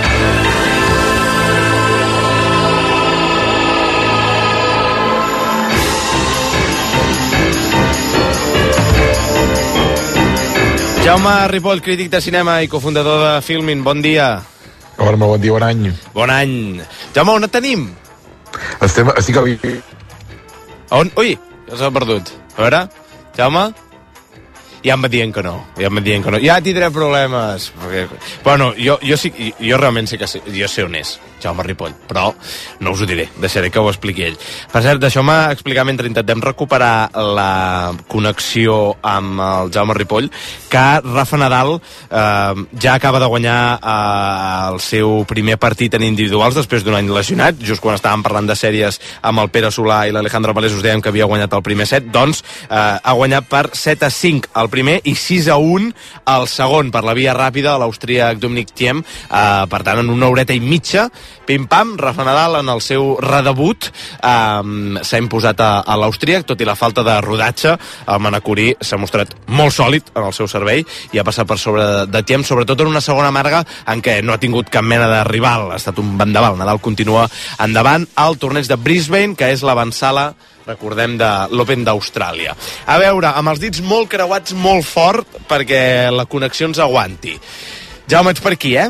[SPEAKER 3] Jaume Ripoll, crític de cinema i cofundador de Filmin, bon dia.
[SPEAKER 14] Hola, bon dia, bon any.
[SPEAKER 3] Bon any. Jaume, on et tenim?
[SPEAKER 14] Estic a Vic.
[SPEAKER 3] On? Ui, ja s'ha perdut. A veure, Jaume? Ja em va dient que no, Ja tindré problemes. Perquè, bueno, jo realment sé que jo sé on és, Jaume Ripoll, però no us ho diré, deixaré que ho expliqui ell. Per cert, deixeu-me explicar mentre intentem recuperar la connexió amb el Jaume Ripoll, que Rafa Nadal ja acaba de guanyar el seu primer partit en individuals després d'un any lesionat. Just quan estàvem parlant de sèries amb el Pere Solà i l'Alejandro Valés us dèiem que havia guanyat el primer set, doncs ha guanyat per 7-5 el primer i 6-1 el segon per la via ràpida a l'austríac Dominic Thiem. Per tant, en una horeta i mitja, pim-pam, Rafa Nadal en el seu redebut s'ha imposat a l'austríac, tot i la falta de rodatge. El manacorí s'ha mostrat molt sòlid en el seu servei i ha passat per sobre de Thiem, sobretot en una segona amarga en què no ha tingut cap mena de rival, ha estat un vendaval. Nadal continua endavant al torneig de Brisbane, que és l'avantsala, recordem, de l'Open d'Austràlia. A veure, amb els dits molt creuats molt fort perquè la connexió ens aguanti. Jaume, ets per aquí,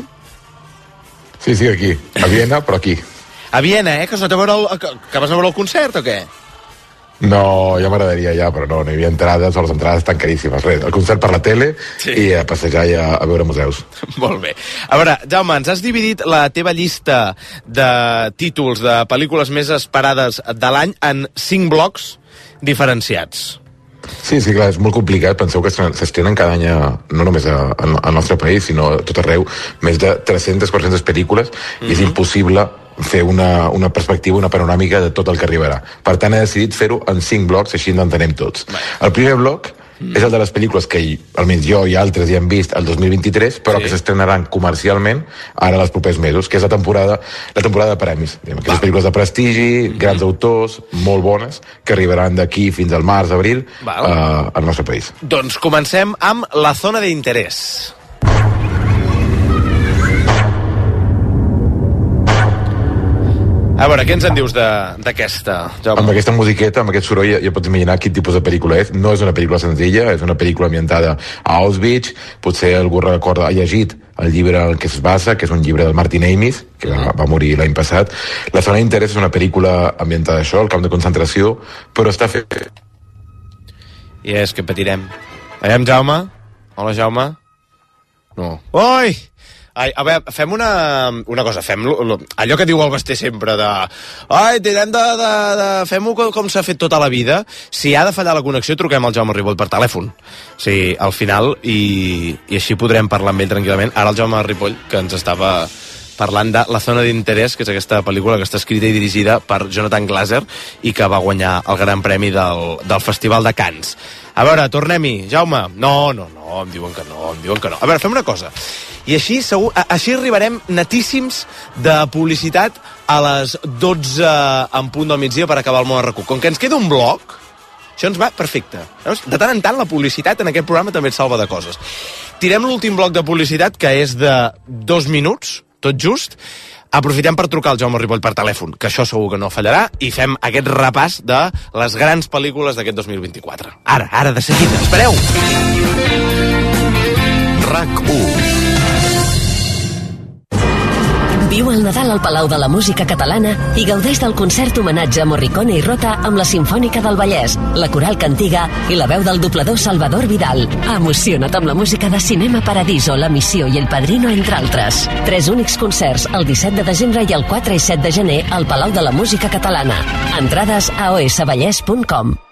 [SPEAKER 14] Sí, aquí. A Viena, però aquí.
[SPEAKER 3] A Viena, que vas a veure el concert o què?
[SPEAKER 14] No, ja m'agradaria però no hi havia entrades, o les entrades estan caríssimes. Res, el concert per la tele i a passejar i a veure museus.
[SPEAKER 3] Molt bé. A veure, Jaume, ens has dividit la teva llista de títols de pel·lícules més esperades de l'any en 5 blocs diferenciats.
[SPEAKER 14] Sí, clar, és molt complicat. Penseu que s'estrenen cada any, no només al nostre país, sinó a tot arreu, més de 300-400 pel·lícules, i és impossible fer una perspectiva, una panoràmica de tot el que arribarà. Per tant, he decidit fer-ho en 5 blocs, així ens entenem tots. El primer bloc és el de les pel·lícules que almenys jo i altres ja hem vist el 2023, però que s'estrenaran comercialment ara els propers mesos, que és la temporada de premis. Aquestes pel·lícules de prestigi, grans autors, molt bones, que arribaran d'aquí fins al març, abril, al nostre país.
[SPEAKER 3] Doncs comencem amb La zona de interès. A veure, què ens en dius d'aquesta, Jaume?
[SPEAKER 14] Amb aquesta musiqueta, amb aquest soroll, ja pots imaginar quin tipus de pel·lícula és. No és una pel·lícula senzilla, és una pel·lícula ambientada a Auschwitz. Potser algú recorda, ha llegit el llibre en què es basa, que és un llibre del Martin Amis, que va morir l'any passat. La zona d'interès és una pel·lícula ambientada a això, al camp de concentració, però està fet...
[SPEAKER 3] I és que patirem. Aviam, Jaume? Hola, Jaume? No. Oi! A veure, fem una cosa, fem allò que diu el Basté sempre de fem-ho com s'ha fet tota la vida. Si ha de fallar la connexió, truquem al Jaume Ripoll per telèfon. Sí, al final, i així podrem parlar amb ell tranquil·lament. Ara el Jaume Ripoll, que ens estava parlant de La zona d'interès, que és aquesta pel·lícula que està escrita i dirigida per Jonathan Glazer i que va guanyar el Gran Premi del Festival de Cannes. A veure, tornem-hi. Jaume? No, em diuen que no. A veure, fem una cosa. I així arribarem netíssims de publicitat a les 12 en punt del migdia per acabar el món RAC1. Com que ens queda un bloc, això ens va perfecte. De tant en tant la publicitat en aquest programa també et salva de coses. Tirem l'últim bloc de publicitat, que és de 2 minuts, tot just. Aprofitem per trucar al Jaume Ripoll per telèfon, que això segur que no fallarà, i fem aquest repàs de les grans pel·lícules d'aquest 2024. Ara, de seguida. Espereu!
[SPEAKER 19] RAC1.
[SPEAKER 24] Viu el Nadal al Palau de la Música Catalana i gaudeix del concert homenatge a Morricone i Rota amb la Simfònica del Vallès, la Coral Cantiga i la veu del doblador Salvador Vidal. Emociona't amb la música de Cinema Paradiso, La Missió i El Padrino, entre altres. 3 únics concerts, el 17 de desembre i el 4 i 7 de gener al Palau de la Música Catalana. Entrades a osvallès.com.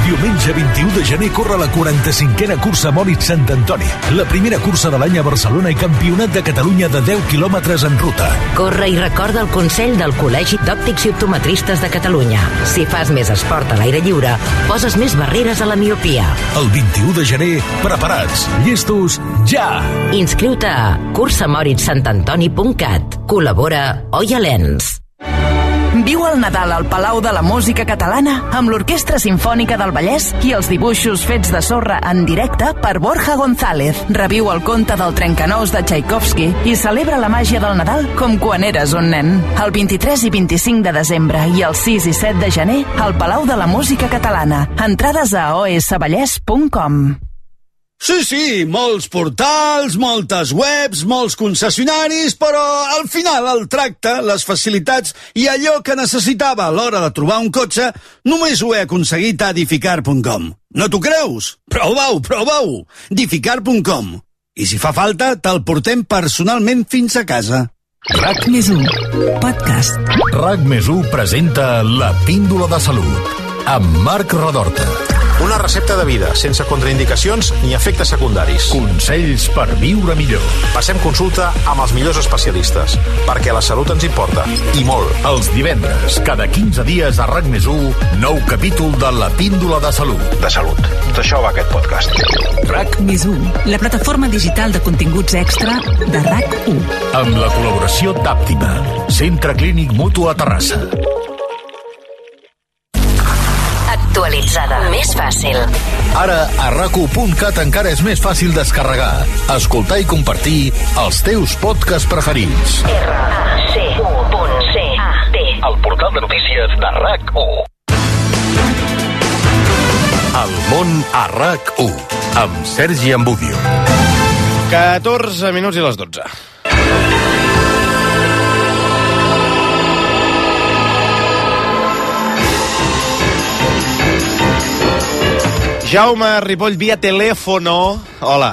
[SPEAKER 11] Diumenge 21 de gener corre la 45a cursa Moritz Sant Antoni, la primera cursa de l'any a Barcelona i campionat de Catalunya de 10 quilòmetres en ruta.
[SPEAKER 24] Corre i recorda el consell del Col·legi d'Òptics i Optometristes de Catalunya. Si fas més esport a l'aire lliure, poses més barreres a la miopia.
[SPEAKER 11] El 21 de gener, preparats, llestos, ja!
[SPEAKER 24] Inscriu-te a cursamoritzsantantoni.cat. Col·labora Oia Lens.
[SPEAKER 1] Viu el Nadal al Palau de la Música Catalana amb l'Orquestra Simfònica del Vallès i els dibuixos fets de sorra en directe per Borja González. Reviu el conte del Trencanous de Tchaikovsky i celebra la màgia del Nadal com quan eres un nen. El 23 i 25 de desembre i el 6 i 7 de gener al Palau de la Música Catalana. Entrades a osvallès.com.
[SPEAKER 4] Sí, molts portals, moltes webs, molts concessionaris, però al final el tracte, les facilitats i allò que necessitava a l'hora de trobar un cotxe només ho he aconseguit a Dificar.com. No t'ho creus? Prova-ho! Dificar.com. I si fa falta, te'l portem personalment fins a casa.
[SPEAKER 15] RAC+1 Podcast.
[SPEAKER 19] RAC+1 presenta La Píndola de Salut amb Marc Redorta.
[SPEAKER 22] Una recepta de vida, sense contraindicacions ni efectes secundaris.
[SPEAKER 19] Consells per viure millor.
[SPEAKER 22] Passem consulta amb els millors especialistes, perquè la salut ens importa, i molt.
[SPEAKER 19] Els divendres, cada 15 dies a RAC+1, nou capítol de La Píndola de Salut.
[SPEAKER 22] De salut. D'això va aquest podcast.
[SPEAKER 15] RAC+1, la plataforma digital de continguts extra de RAC1.
[SPEAKER 19] Amb la col·laboració d'Àptima, Centre Clínic Mutu a Terrassa.
[SPEAKER 24] Actualitzada. Més fàcil.
[SPEAKER 19] Ara, a RAC1.cat encara és més fàcil descarregar, escoltar i compartir els teus podcasts preferits.
[SPEAKER 24] RAC1.cat.
[SPEAKER 19] El portal de notícies de RAC1. El món a RAC1, amb Sergi Ambudio.
[SPEAKER 3] 14 minuts i les 12. Jaume Ripoll, via telèfono. Hola.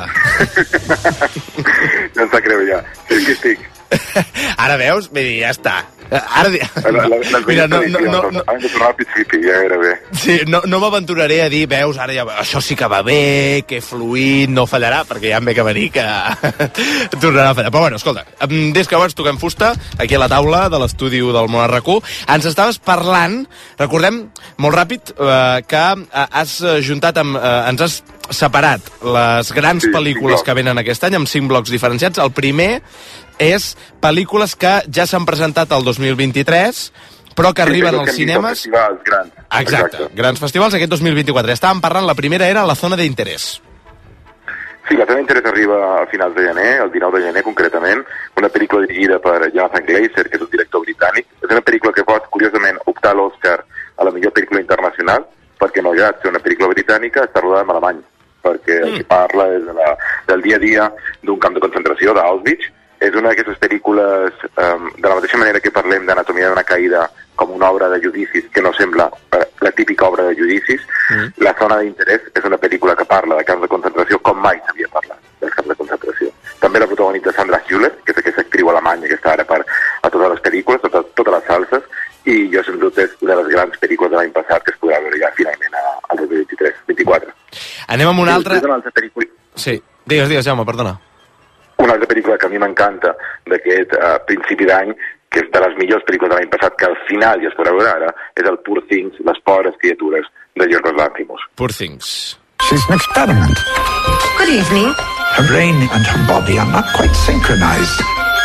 [SPEAKER 25] No em sap greu, ja. Sí, aquí estic.
[SPEAKER 3] Ara veus? Vull dir, ja està. Ara...
[SPEAKER 25] Mira, no... Han de tornar al principi, ja era bé.
[SPEAKER 3] Sí, no m'aventuraré a dir, veus, ara ja... Això sí que va bé, que fluït, no fallarà, perquè ja em ve que venir que tornarà a fallar. Però bueno, escolta, des que abans toquem fusta, aquí a la taula de l'estudi del Món RAC1, ens estaves parlant, recordem, molt ràpid, que has juntat amb... ens has separat les grans pel·lícules que venen aquest any amb 5 blocs diferenciats. El primer és pel·lícules que ja s'han presentat el 2023, però que arriben als cinemes...
[SPEAKER 25] Festivals grans.
[SPEAKER 3] Exacte, grans festivals aquest 2024. Estàvem parlant, la primera era La Zona d'Interès.
[SPEAKER 25] Sí, La Zona d'Interès arriba a finals de gener, el 19 de gener concretament, una pel·lícula dirigida per Jonathan Glazer, que és un director britànic. És una pel·lícula que pot, curiosament, optar a l'Oscar a la millor pel·lícula internacional, perquè no ja ser una pel·lícula britànica, està rodada en alemany, perquè el que parla és del dia a dia d'un camp de concentració, d'Auschwitz. És una d'aquestes pel·lícules, de la mateixa manera que parlem d'Anatomia d'una caïda com una obra de judicis, que no sembla la típica obra de judicis. La Zona d'Interès és una pel·lícula que parla de camps de concentració com mai s'havia parlat dels camps de concentració. També la protagonitza Sandra Hüller, que és aquesta actriu alemanya que està ara a totes les pel·lícules, totes les salses, i jo sens dubte és una de les grans pel·lícules de l'any passat que es podrà veure ja finalment al 2023-24.
[SPEAKER 3] Anem amb una altra...
[SPEAKER 25] Una altra pel·lícula...
[SPEAKER 3] Sí, digues, Jaume, perdona.
[SPEAKER 25] Una altra pel·lícula que a mi m'encanta d'aquest principi d'any, que és de les millors pel·lícules de l'any passat, que al final ja es podrà veure ara, és el Poor Things, les pobres criatures, de Yorgos Lanthimos.
[SPEAKER 3] Poor Things.
[SPEAKER 11] She's an experiment.
[SPEAKER 24] Good evening.
[SPEAKER 11] Her brain and her body are not quite synchronized.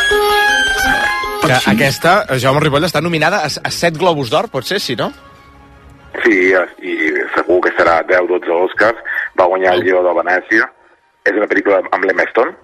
[SPEAKER 3] Que aquesta, Jaume Ripoll, està nominada a 7 Globus d'Or, pot ser, sí, no?
[SPEAKER 25] Sí, i segur que serà 10-12 Oscars. Va guanyar el Lleó de Venècia. És una pel·lícula amb l'Emma Stone,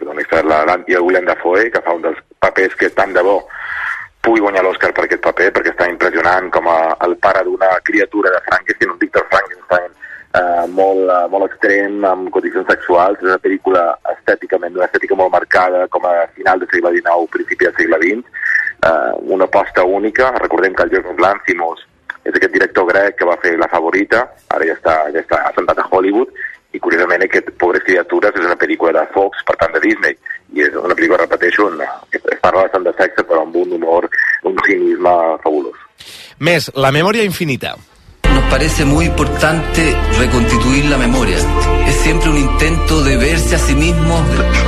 [SPEAKER 25] i el Willem Dafoe, que fa un dels papers que tant de bo pugui guanyar l'Oscar per aquest paper, perquè està impressionant com el pare d'una criatura de Frankenstein, un Victor Frankenstein molt extrem, amb condicions sexuals. És una pel·lícula estèticament, d'una estètica molt marcada, com a final del segle XIX, principi del segle XX. Una aposta única. Recordem que el Yorgos Lanthimos és aquest director grec que va fer La Favorita, ara ja està assentat a Hollywood, i curiosament aquest Pobres criatures és una pel·lícula de Fox, per tant de Disney, i és una pel·lícula, repeteixo, que es parla bastant de sexe, però amb un humor, un cinisme fabulós.
[SPEAKER 3] Més, La memòria infinita.
[SPEAKER 15] No
[SPEAKER 5] parece muy importante reconstituir la memoria. Es siempre un intento de verse a sí mismo.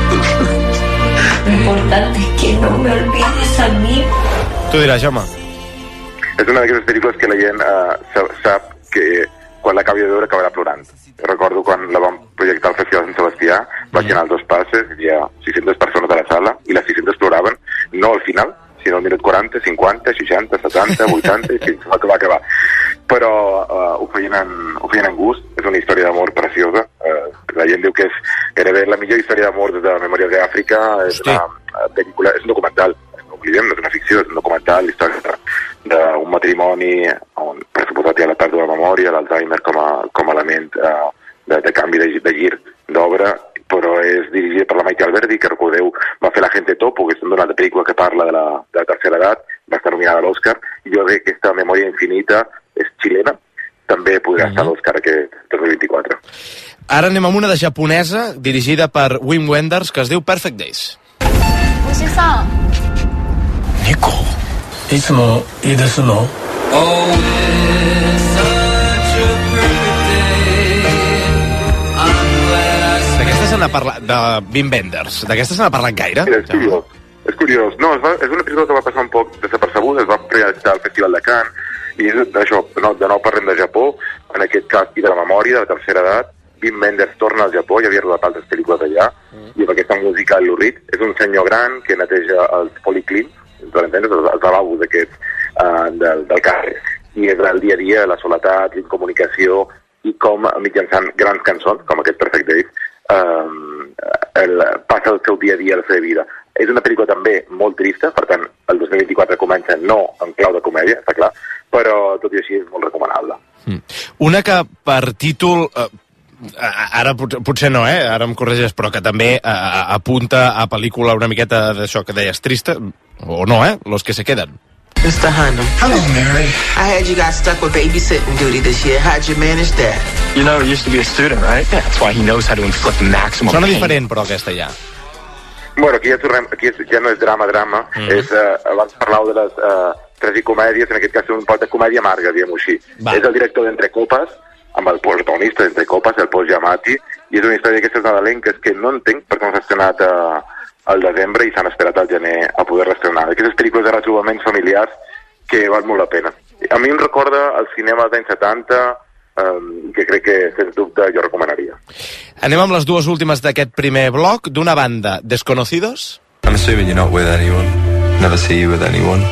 [SPEAKER 9] Lo importante es que no me olvides a mí.
[SPEAKER 3] Tu diràs, Jaume.
[SPEAKER 25] És una d'aquestes pel·lícules que la gent sap que quan l'acabi de veure acabarà plorant. Recordo quan la vam projectar al Festival de Sant Sebastià, vaig anar als 2 passes, hi havia 600 persones a la sala i les 600 ploraven, no al final, sinó al minut 40, 50, 60, 70, 80 i fins que va acabar. Però ho feien en gust, és una història d'amor preciosa. La gent diu que és gairebé la millor història d'amor des de Memòries d'Àfrica. És una pel·lícula, és un documental, no oblidem, no és una ficció, és un documental, història d'un matrimoni on, per suposat, hi ha la pèrdua de memòria, l'Alzheimer com a element de canvi de gir d'obra, però és dirigida per la Maite Alberdi, que recordeu, va fer La gente topo, que és una altra pel·lícula que parla de la tercera edat, va estar nominada a l'Oscar, i jo crec que aquesta Memòria infinita és xilena, també podrà estar a l'Oscar aquest 2024.
[SPEAKER 3] Ara anem amb una de japonesa, dirigida per Wim Wenders, que es diu Perfect Days.
[SPEAKER 16] Nico, いつもいいですの?
[SPEAKER 3] D'aquesta se n'ha parlat, de Wim Wenders, d'aquesta se n'ha parlat gaire?
[SPEAKER 25] És curiós. No, és una pel·lícula que va passar un poc desapercebuda, es va projectar al Festival de Cannes, i és d'això, de nou parlem de Japó, en aquest cas, i de la memòria, de la tercera edat. Wim Wenders torna al Japó, ja havia rodat altres pel·lícules allà, i amb aquesta música al Lurid. És un senyor gran que neteja els policlins, els lavabos aquests del carrer, i és el dia a dia, la soledat, l'incomunicació, i com mitjançant grans cançons, com aquest Perfect Days, passa el seu dia a dia, la seva vida. És una pel·lícula també molt trista, per tant, el 2024 comença no en clau de comèdia, està clar, però tot i així és molt recomanable.
[SPEAKER 3] Una que per títol... ara potser no, ara em corregeix, però que també apunta a pel·lícula una miqueta d'això que deies trista, o no, Los que se quedan.
[SPEAKER 20] Mr. Hunnam. Hello, Mary. I heard you got stuck with babysitting duty this year. How'd you manage that?
[SPEAKER 16] You know, he used to be a student, right? Yeah, that's why he knows how to inflict maximum
[SPEAKER 3] Sona
[SPEAKER 16] pain.
[SPEAKER 3] diferent, però, aquesta ja.
[SPEAKER 25] Bueno, aquí ja no és drama, és, abans parlàveu de les tragicomèdies, en aquest cas un pot de comèdia amarga, diguem-ho així. És el director d'Entre Copes, amb el protagonista d'Entre Copes, el Paul Giamatti, i és una història d'aquestes nadalenques que no entenc per què no s'ha estrenat al desembre i s'han esperat al gener a poder reestrenar. Aquestes pel·lícules de retrobaments familiars que val molt la pena. A mi em recorda el cinema dels anys 70, que crec que, sens dubte, jo recomanaria.
[SPEAKER 3] Anem amb les dues últimes d'aquest primer bloc. D'una banda, Desconocidos.
[SPEAKER 23] I'm assuming you're not with anyone. Never see you with anyone.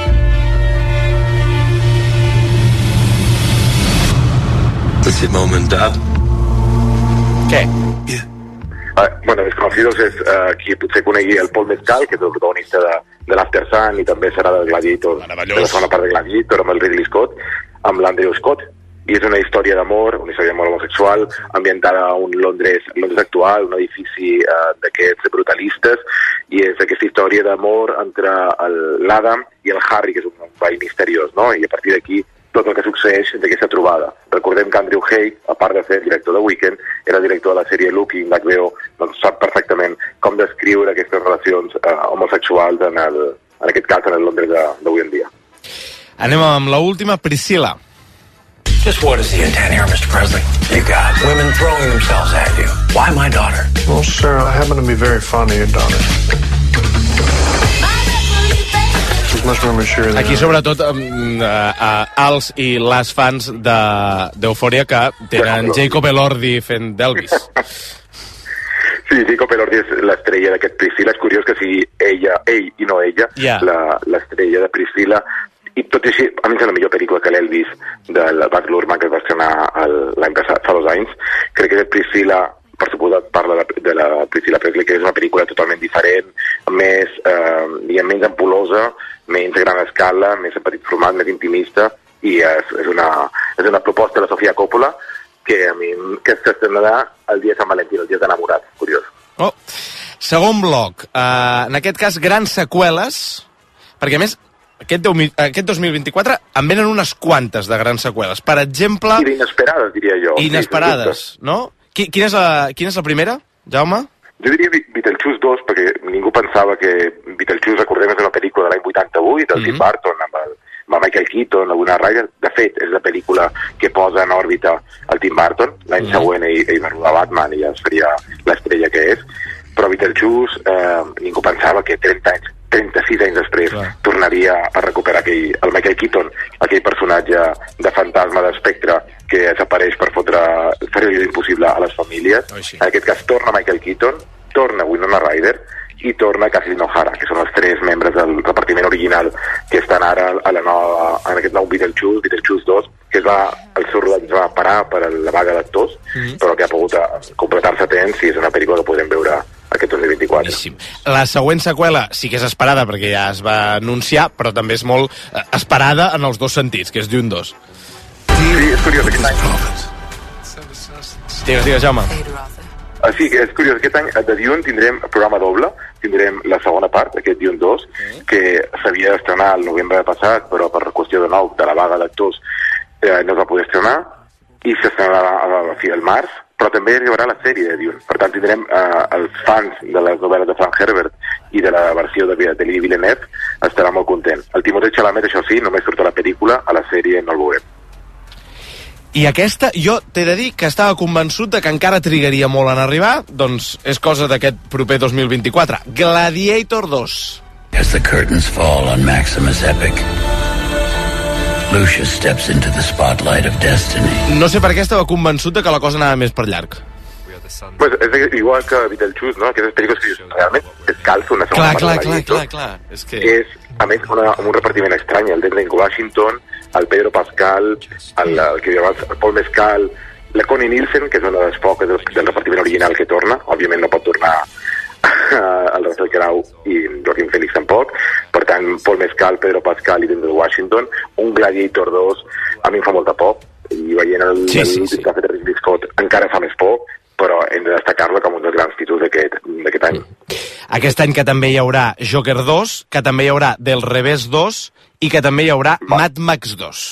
[SPEAKER 23] This is your moment, Dad.
[SPEAKER 3] Què?
[SPEAKER 25] Bueno, Desconocidos és qui potser conegui el Paul Mescal, que és el protagonista de l'After Sun, i també serà del Gladiator, de la segona part de Gladiator, amb el Ridley Scott, amb l'Andrew Scott, i és una història d'amor, una història d'amor homosexual, ambientada a un Londres actual, un edifici d'aquests brutalistes, i és aquesta història d'amor entre l'Adam i el Harry, que és un veí misteriós, no? I a partir d'aquí tot el que succeeix d'aquesta trobada. Recordem que Andrew Haigh, a part de ser director de Weekend, era director de la sèrie Looking d'HBO, doncs sap perfectament com descriure aquestes relacions homosexuals en aquest cas en el Londres d'avui en dia.
[SPEAKER 3] Anem amb l'última, Priscilla.
[SPEAKER 16] Just what is the intent here, Mr. Presley? You got women throwing themselves at you. Why my daughter?
[SPEAKER 26] Well, sir, I happen to be very fond of your daughter.
[SPEAKER 3] Aquí, sobretot, els i les fans d'Eufòria que tenen Jacob Elordi fent d'Elvis.
[SPEAKER 25] Sí, Jacob Elordi és l'estrella d'aquest Priscilla. És curiós que sigui ell i no ella, l'estrella de Priscilla. I tot i així, a mi és la millor pel·lícula que l'Elvis del Baz Luhrmann, que es va estrenar l'any passat, fa 2 anys. Crec que Priscilla, per suposat, parla de la Priscilla Presley, que és una pel·lícula totalment diferent, més ampulosa, menys a gran escala, més en petit format, més intimista, i és una proposta de la Sofia Coppola que a mi s'estrenarà el dia de Sant Valentí, el dia d'enamorat, curiós.
[SPEAKER 3] Segon bloc, en aquest cas grans seqüeles, perquè a més aquest 2024 en venen unes quantes de grans seqüeles. Per exemple...
[SPEAKER 25] I d'inesperades, diria jo.
[SPEAKER 3] Inesperades, no? Quina és la primera, Jaume?
[SPEAKER 25] Jo diria Beetlejuice 2, perquè ningú pensava que Beetlejuice, recordem, és una pel·lícula de l'any 88, del Tim Burton, amb el Michael Keaton, Winona Ryder. De fet, és la pel·lícula que posa en òrbita el Tim Burton. L'any següent ell va rodar Batman i ja es faria l'estrella que és. Però Beetlejuice, ningú pensava que 36 anys després tornaria a recuperar el Michael Keaton, aquell personatge de fantasma d'espectre que desapareix per fer-li impossible a les famílies. En aquest cas torna Michael Keaton, torna Winona Ryder i torna Kathleen O'Hara, que són els 3 membres del repartiment original que estan ara en aquest nou Beetlejuice 2, que el seu rodatge va parar per la vaga d'actors, però que ha pogut completar-se a temps i és una pel·lícula que podem veure aquest 2024.
[SPEAKER 3] Boníssim. La següent seqüela sí que és esperada perquè ja es va anunciar, però també és molt esperada en els dos sentits, que és Dune 2.
[SPEAKER 25] Sí, és curiós aquest any.
[SPEAKER 3] Digues, Jaume.
[SPEAKER 25] Sí, és curiós, aquest any de Dune tindrem programa doble, tindrem la segona part, aquest Dune 2, que s'havia d'estrenar el novembre passat, però per qüestió de la vaga d'actors no es va poder estrenar, i s'estrenarà al març, però també arribarà la sèrie de Dune. Per tant, tindrem els fans de les novel·les de Frank Herbert i de la versió de Denis Villeneuve, estarà molt content. El Timothée Chalamet, això sí, només surt a la pel·lícula, a la sèrie no el veurem.
[SPEAKER 3] I aquesta, jo t'he de dir que estava convençut de que encara trigaria molt en arribar, doncs és cosa d'aquest proper 2024. Gladiator 2.
[SPEAKER 6] As the curtains fall on Maximus Epic, Lucius steps into the spotlight of destiny.
[SPEAKER 3] No sé per què estava convençut de que la cosa anava més per llarg.
[SPEAKER 25] Pues és igual que Beetlejuice, no? Aquestes pel·lícules que realment es calça una segona part de Gladiator.
[SPEAKER 3] Clar. És que...
[SPEAKER 25] És, a més, amb un repartiment estrany, el Denzel Washington, el Pedro Pascal, el Paul Mescal, la Connie Nielsen, que és una de les poques del repartiment original que torna. Òbviament no pot tornar el Russell Crowe i Joaquin Phoenix tampoc. Per tant, Paul Mescal, Pedro Pascal i Denzel Washington. Un Gladiator 2 a mi em fa molta por, i veient l'últim que ha fet Ridley Scott encara fa més por, però hem de destacar-la com un dels grans títols d'aquest any.
[SPEAKER 3] Aquest any que també hi haurà Joker 2, que també hi haurà Del Revés 2 i que també hi haurà Mad Max 2.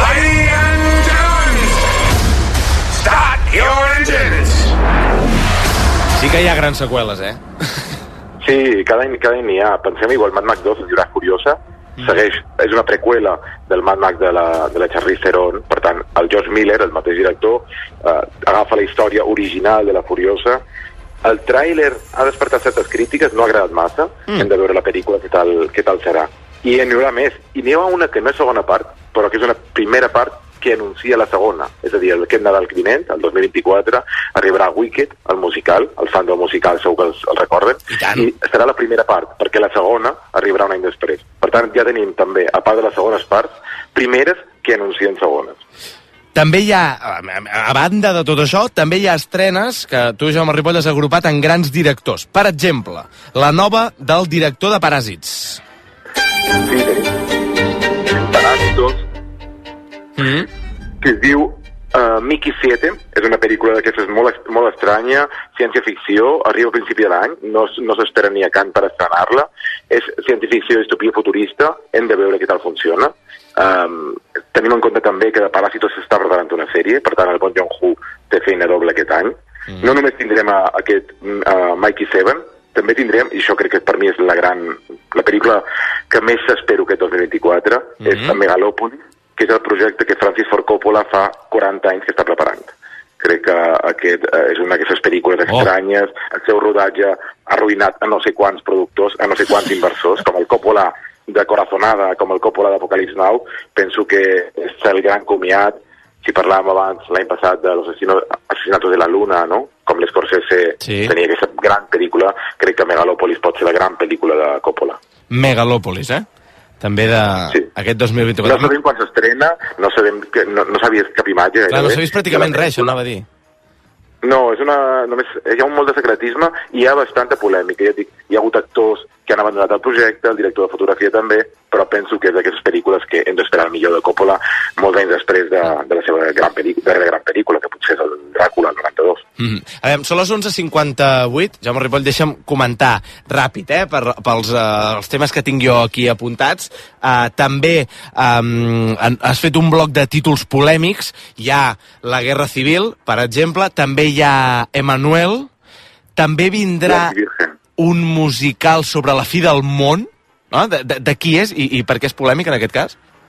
[SPEAKER 3] Sí que hi ha grans seqüeles,
[SPEAKER 25] Sí, cada any n'hi ha. Pensem igual, Mad Max 2 es dirà Furiosa, és una preqüela del Mad Max de la Charlize Theron. Per tant, el George Miller, el mateix director, agafa la història original de la Furiosa. El tràiler ha despertat certes crítiques, no ha agradat massa. Hem de veure la pel·lícula, què tal serà. I n'hi haurà més. I n'hi ha una que no és segona part, però que és una primera part que anuncia la segona. És a dir, aquest Nadal vinent, el 2024, arribarà Wicked, el musical, el fan del musical segur que el recorden, i serà la primera part, perquè la segona arribarà un any després. Per tant, ja tenim també, a part de les segones parts, primeres que anuncien segones.
[SPEAKER 3] També hi ha, a banda de tot això, també hi ha estrenes que tu, Jaume Ripoll, has agrupat en grans directors. Per exemple, la nova del director de Paràsits.
[SPEAKER 25] Sí, tenim Paràsitos, que es diu Mickey 7, és una pel·lícula d'aquestes molt estranya, ciència-ficció, arriba a principi de l'any, no s'espera ni a Cannes per estrenar-la, és ciència-ficció i distopia futurista, hem de veure què tal funciona. Tenim en compte també que de Paràsitos s'està preparant una sèrie, per tant el Bong Joon-ho té feina doble aquest any. No només tindrem aquest Mikey 7, també tindrem, i això crec que per mi és la pel·lícula que més s'espero aquest 2024, és Megalopolis, que és el projecte que Francis Ford Coppola fa 40 anys que està preparant. Crec que aquest és una d'aquestes pel·lícules estranyes, el seu rodatge ha arruïnat a no sé quants productors, a no sé quants inversors, com el Coppola de Corazonada, com el Coppola d'Apocalypse Now. Penso que és el gran comiat. Si parlàvem abans l'any passat de los asesinatos de la luna, no? Com l'Scorsese tenia aquesta gran pel·lícula, crec que Megalopolis pot ser la gran pel·lícula de Coppola.
[SPEAKER 3] Megalopolis, també d'aquest 2024.
[SPEAKER 25] No sabem quan s'estrena, no s'ha vist cap imatge.
[SPEAKER 3] Clar, no s'ha vist pràcticament res, això anava a dir.
[SPEAKER 25] No, només hi ha molt de secretisme i hi ha bastanta polèmica. Ja dic, hi ha hagut actors que han abandonat el projecte, el director de fotografia també, però penso que és d'aquestes pel·lícules que hem d'esperar el millor de Coppola molts anys després de la seva gran pel·lícula, que potser és el Dràcula, el 92.
[SPEAKER 3] A veure, són les 11:58. Jaume Ripoll, deixa'm comentar ràpid, pels temes que tinc jo aquí apuntats. També has fet un bloc de títols polèmics. Hi ha La Guerra Civil, per exemple, també hi ha Emmanuel, també vindrà un musical sobre la fi del món, no? De qui és i per què és polèmic en aquest cas?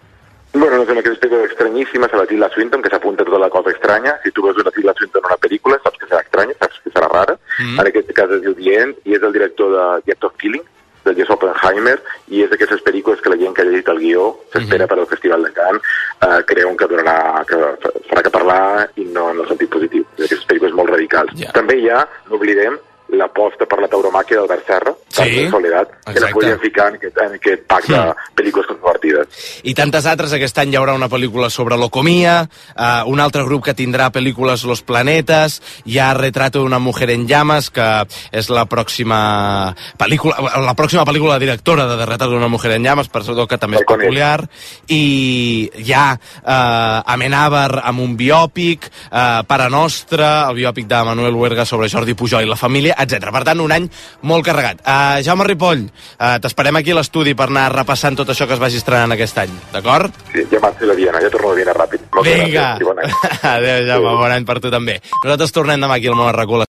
[SPEAKER 25] Bueno, és una pel·lícula estranyíssima, se la Tilda Swinton, que s'apunta a tota la cosa estranya. Si tu veus una Tilda Swinton en una pel·lícula, saps que serà estranya, saps que serà rara. En aquest cas es diu The End, i és el director de The Act of Killing, de Jess Oppenheimer, i és d'aquestes pel·lícules que la gent que ha llegit el guió s'espera per al Festival de Cannes, creuen que farà que parlar i no en el sentit positiu. Aquestes pel·lícules molt radicals. També hi ha, no oblidem, l'aposta per la tauromàquia d'Albert Serra, de Soledat, que la podien ficar en aquest pack de pel·lícules controvertides.
[SPEAKER 3] I tantes altres. Aquest any hi haurà una pel·lícula sobre l'Ocomia, un altre grup que tindrà pel·lícules Los Planetes, hi ha Retrato d'una mujer en llamas, que és la pròxima pel·lícula directora de Retrato d'una mujer en llamas, per cert que també és peculiar, i hi ha Amenábar amb un biòpic, Pare Nostra, el biòpic de Manuel Huerga sobre Jordi Pujol i la família, etc. Per tant, un any molt carregat. Jaume Ripoll, t'esperem aquí a l'estudi per anar repassant tot això que es vagi estrenant aquest any, d'acord?
[SPEAKER 25] Sí, ja marxo a Viena, ja torno a Viena ràpid.
[SPEAKER 3] Vinga! Adéu, Jaume, bon any per tu també. Nosaltres tornem demà aquí al Món a RAC1.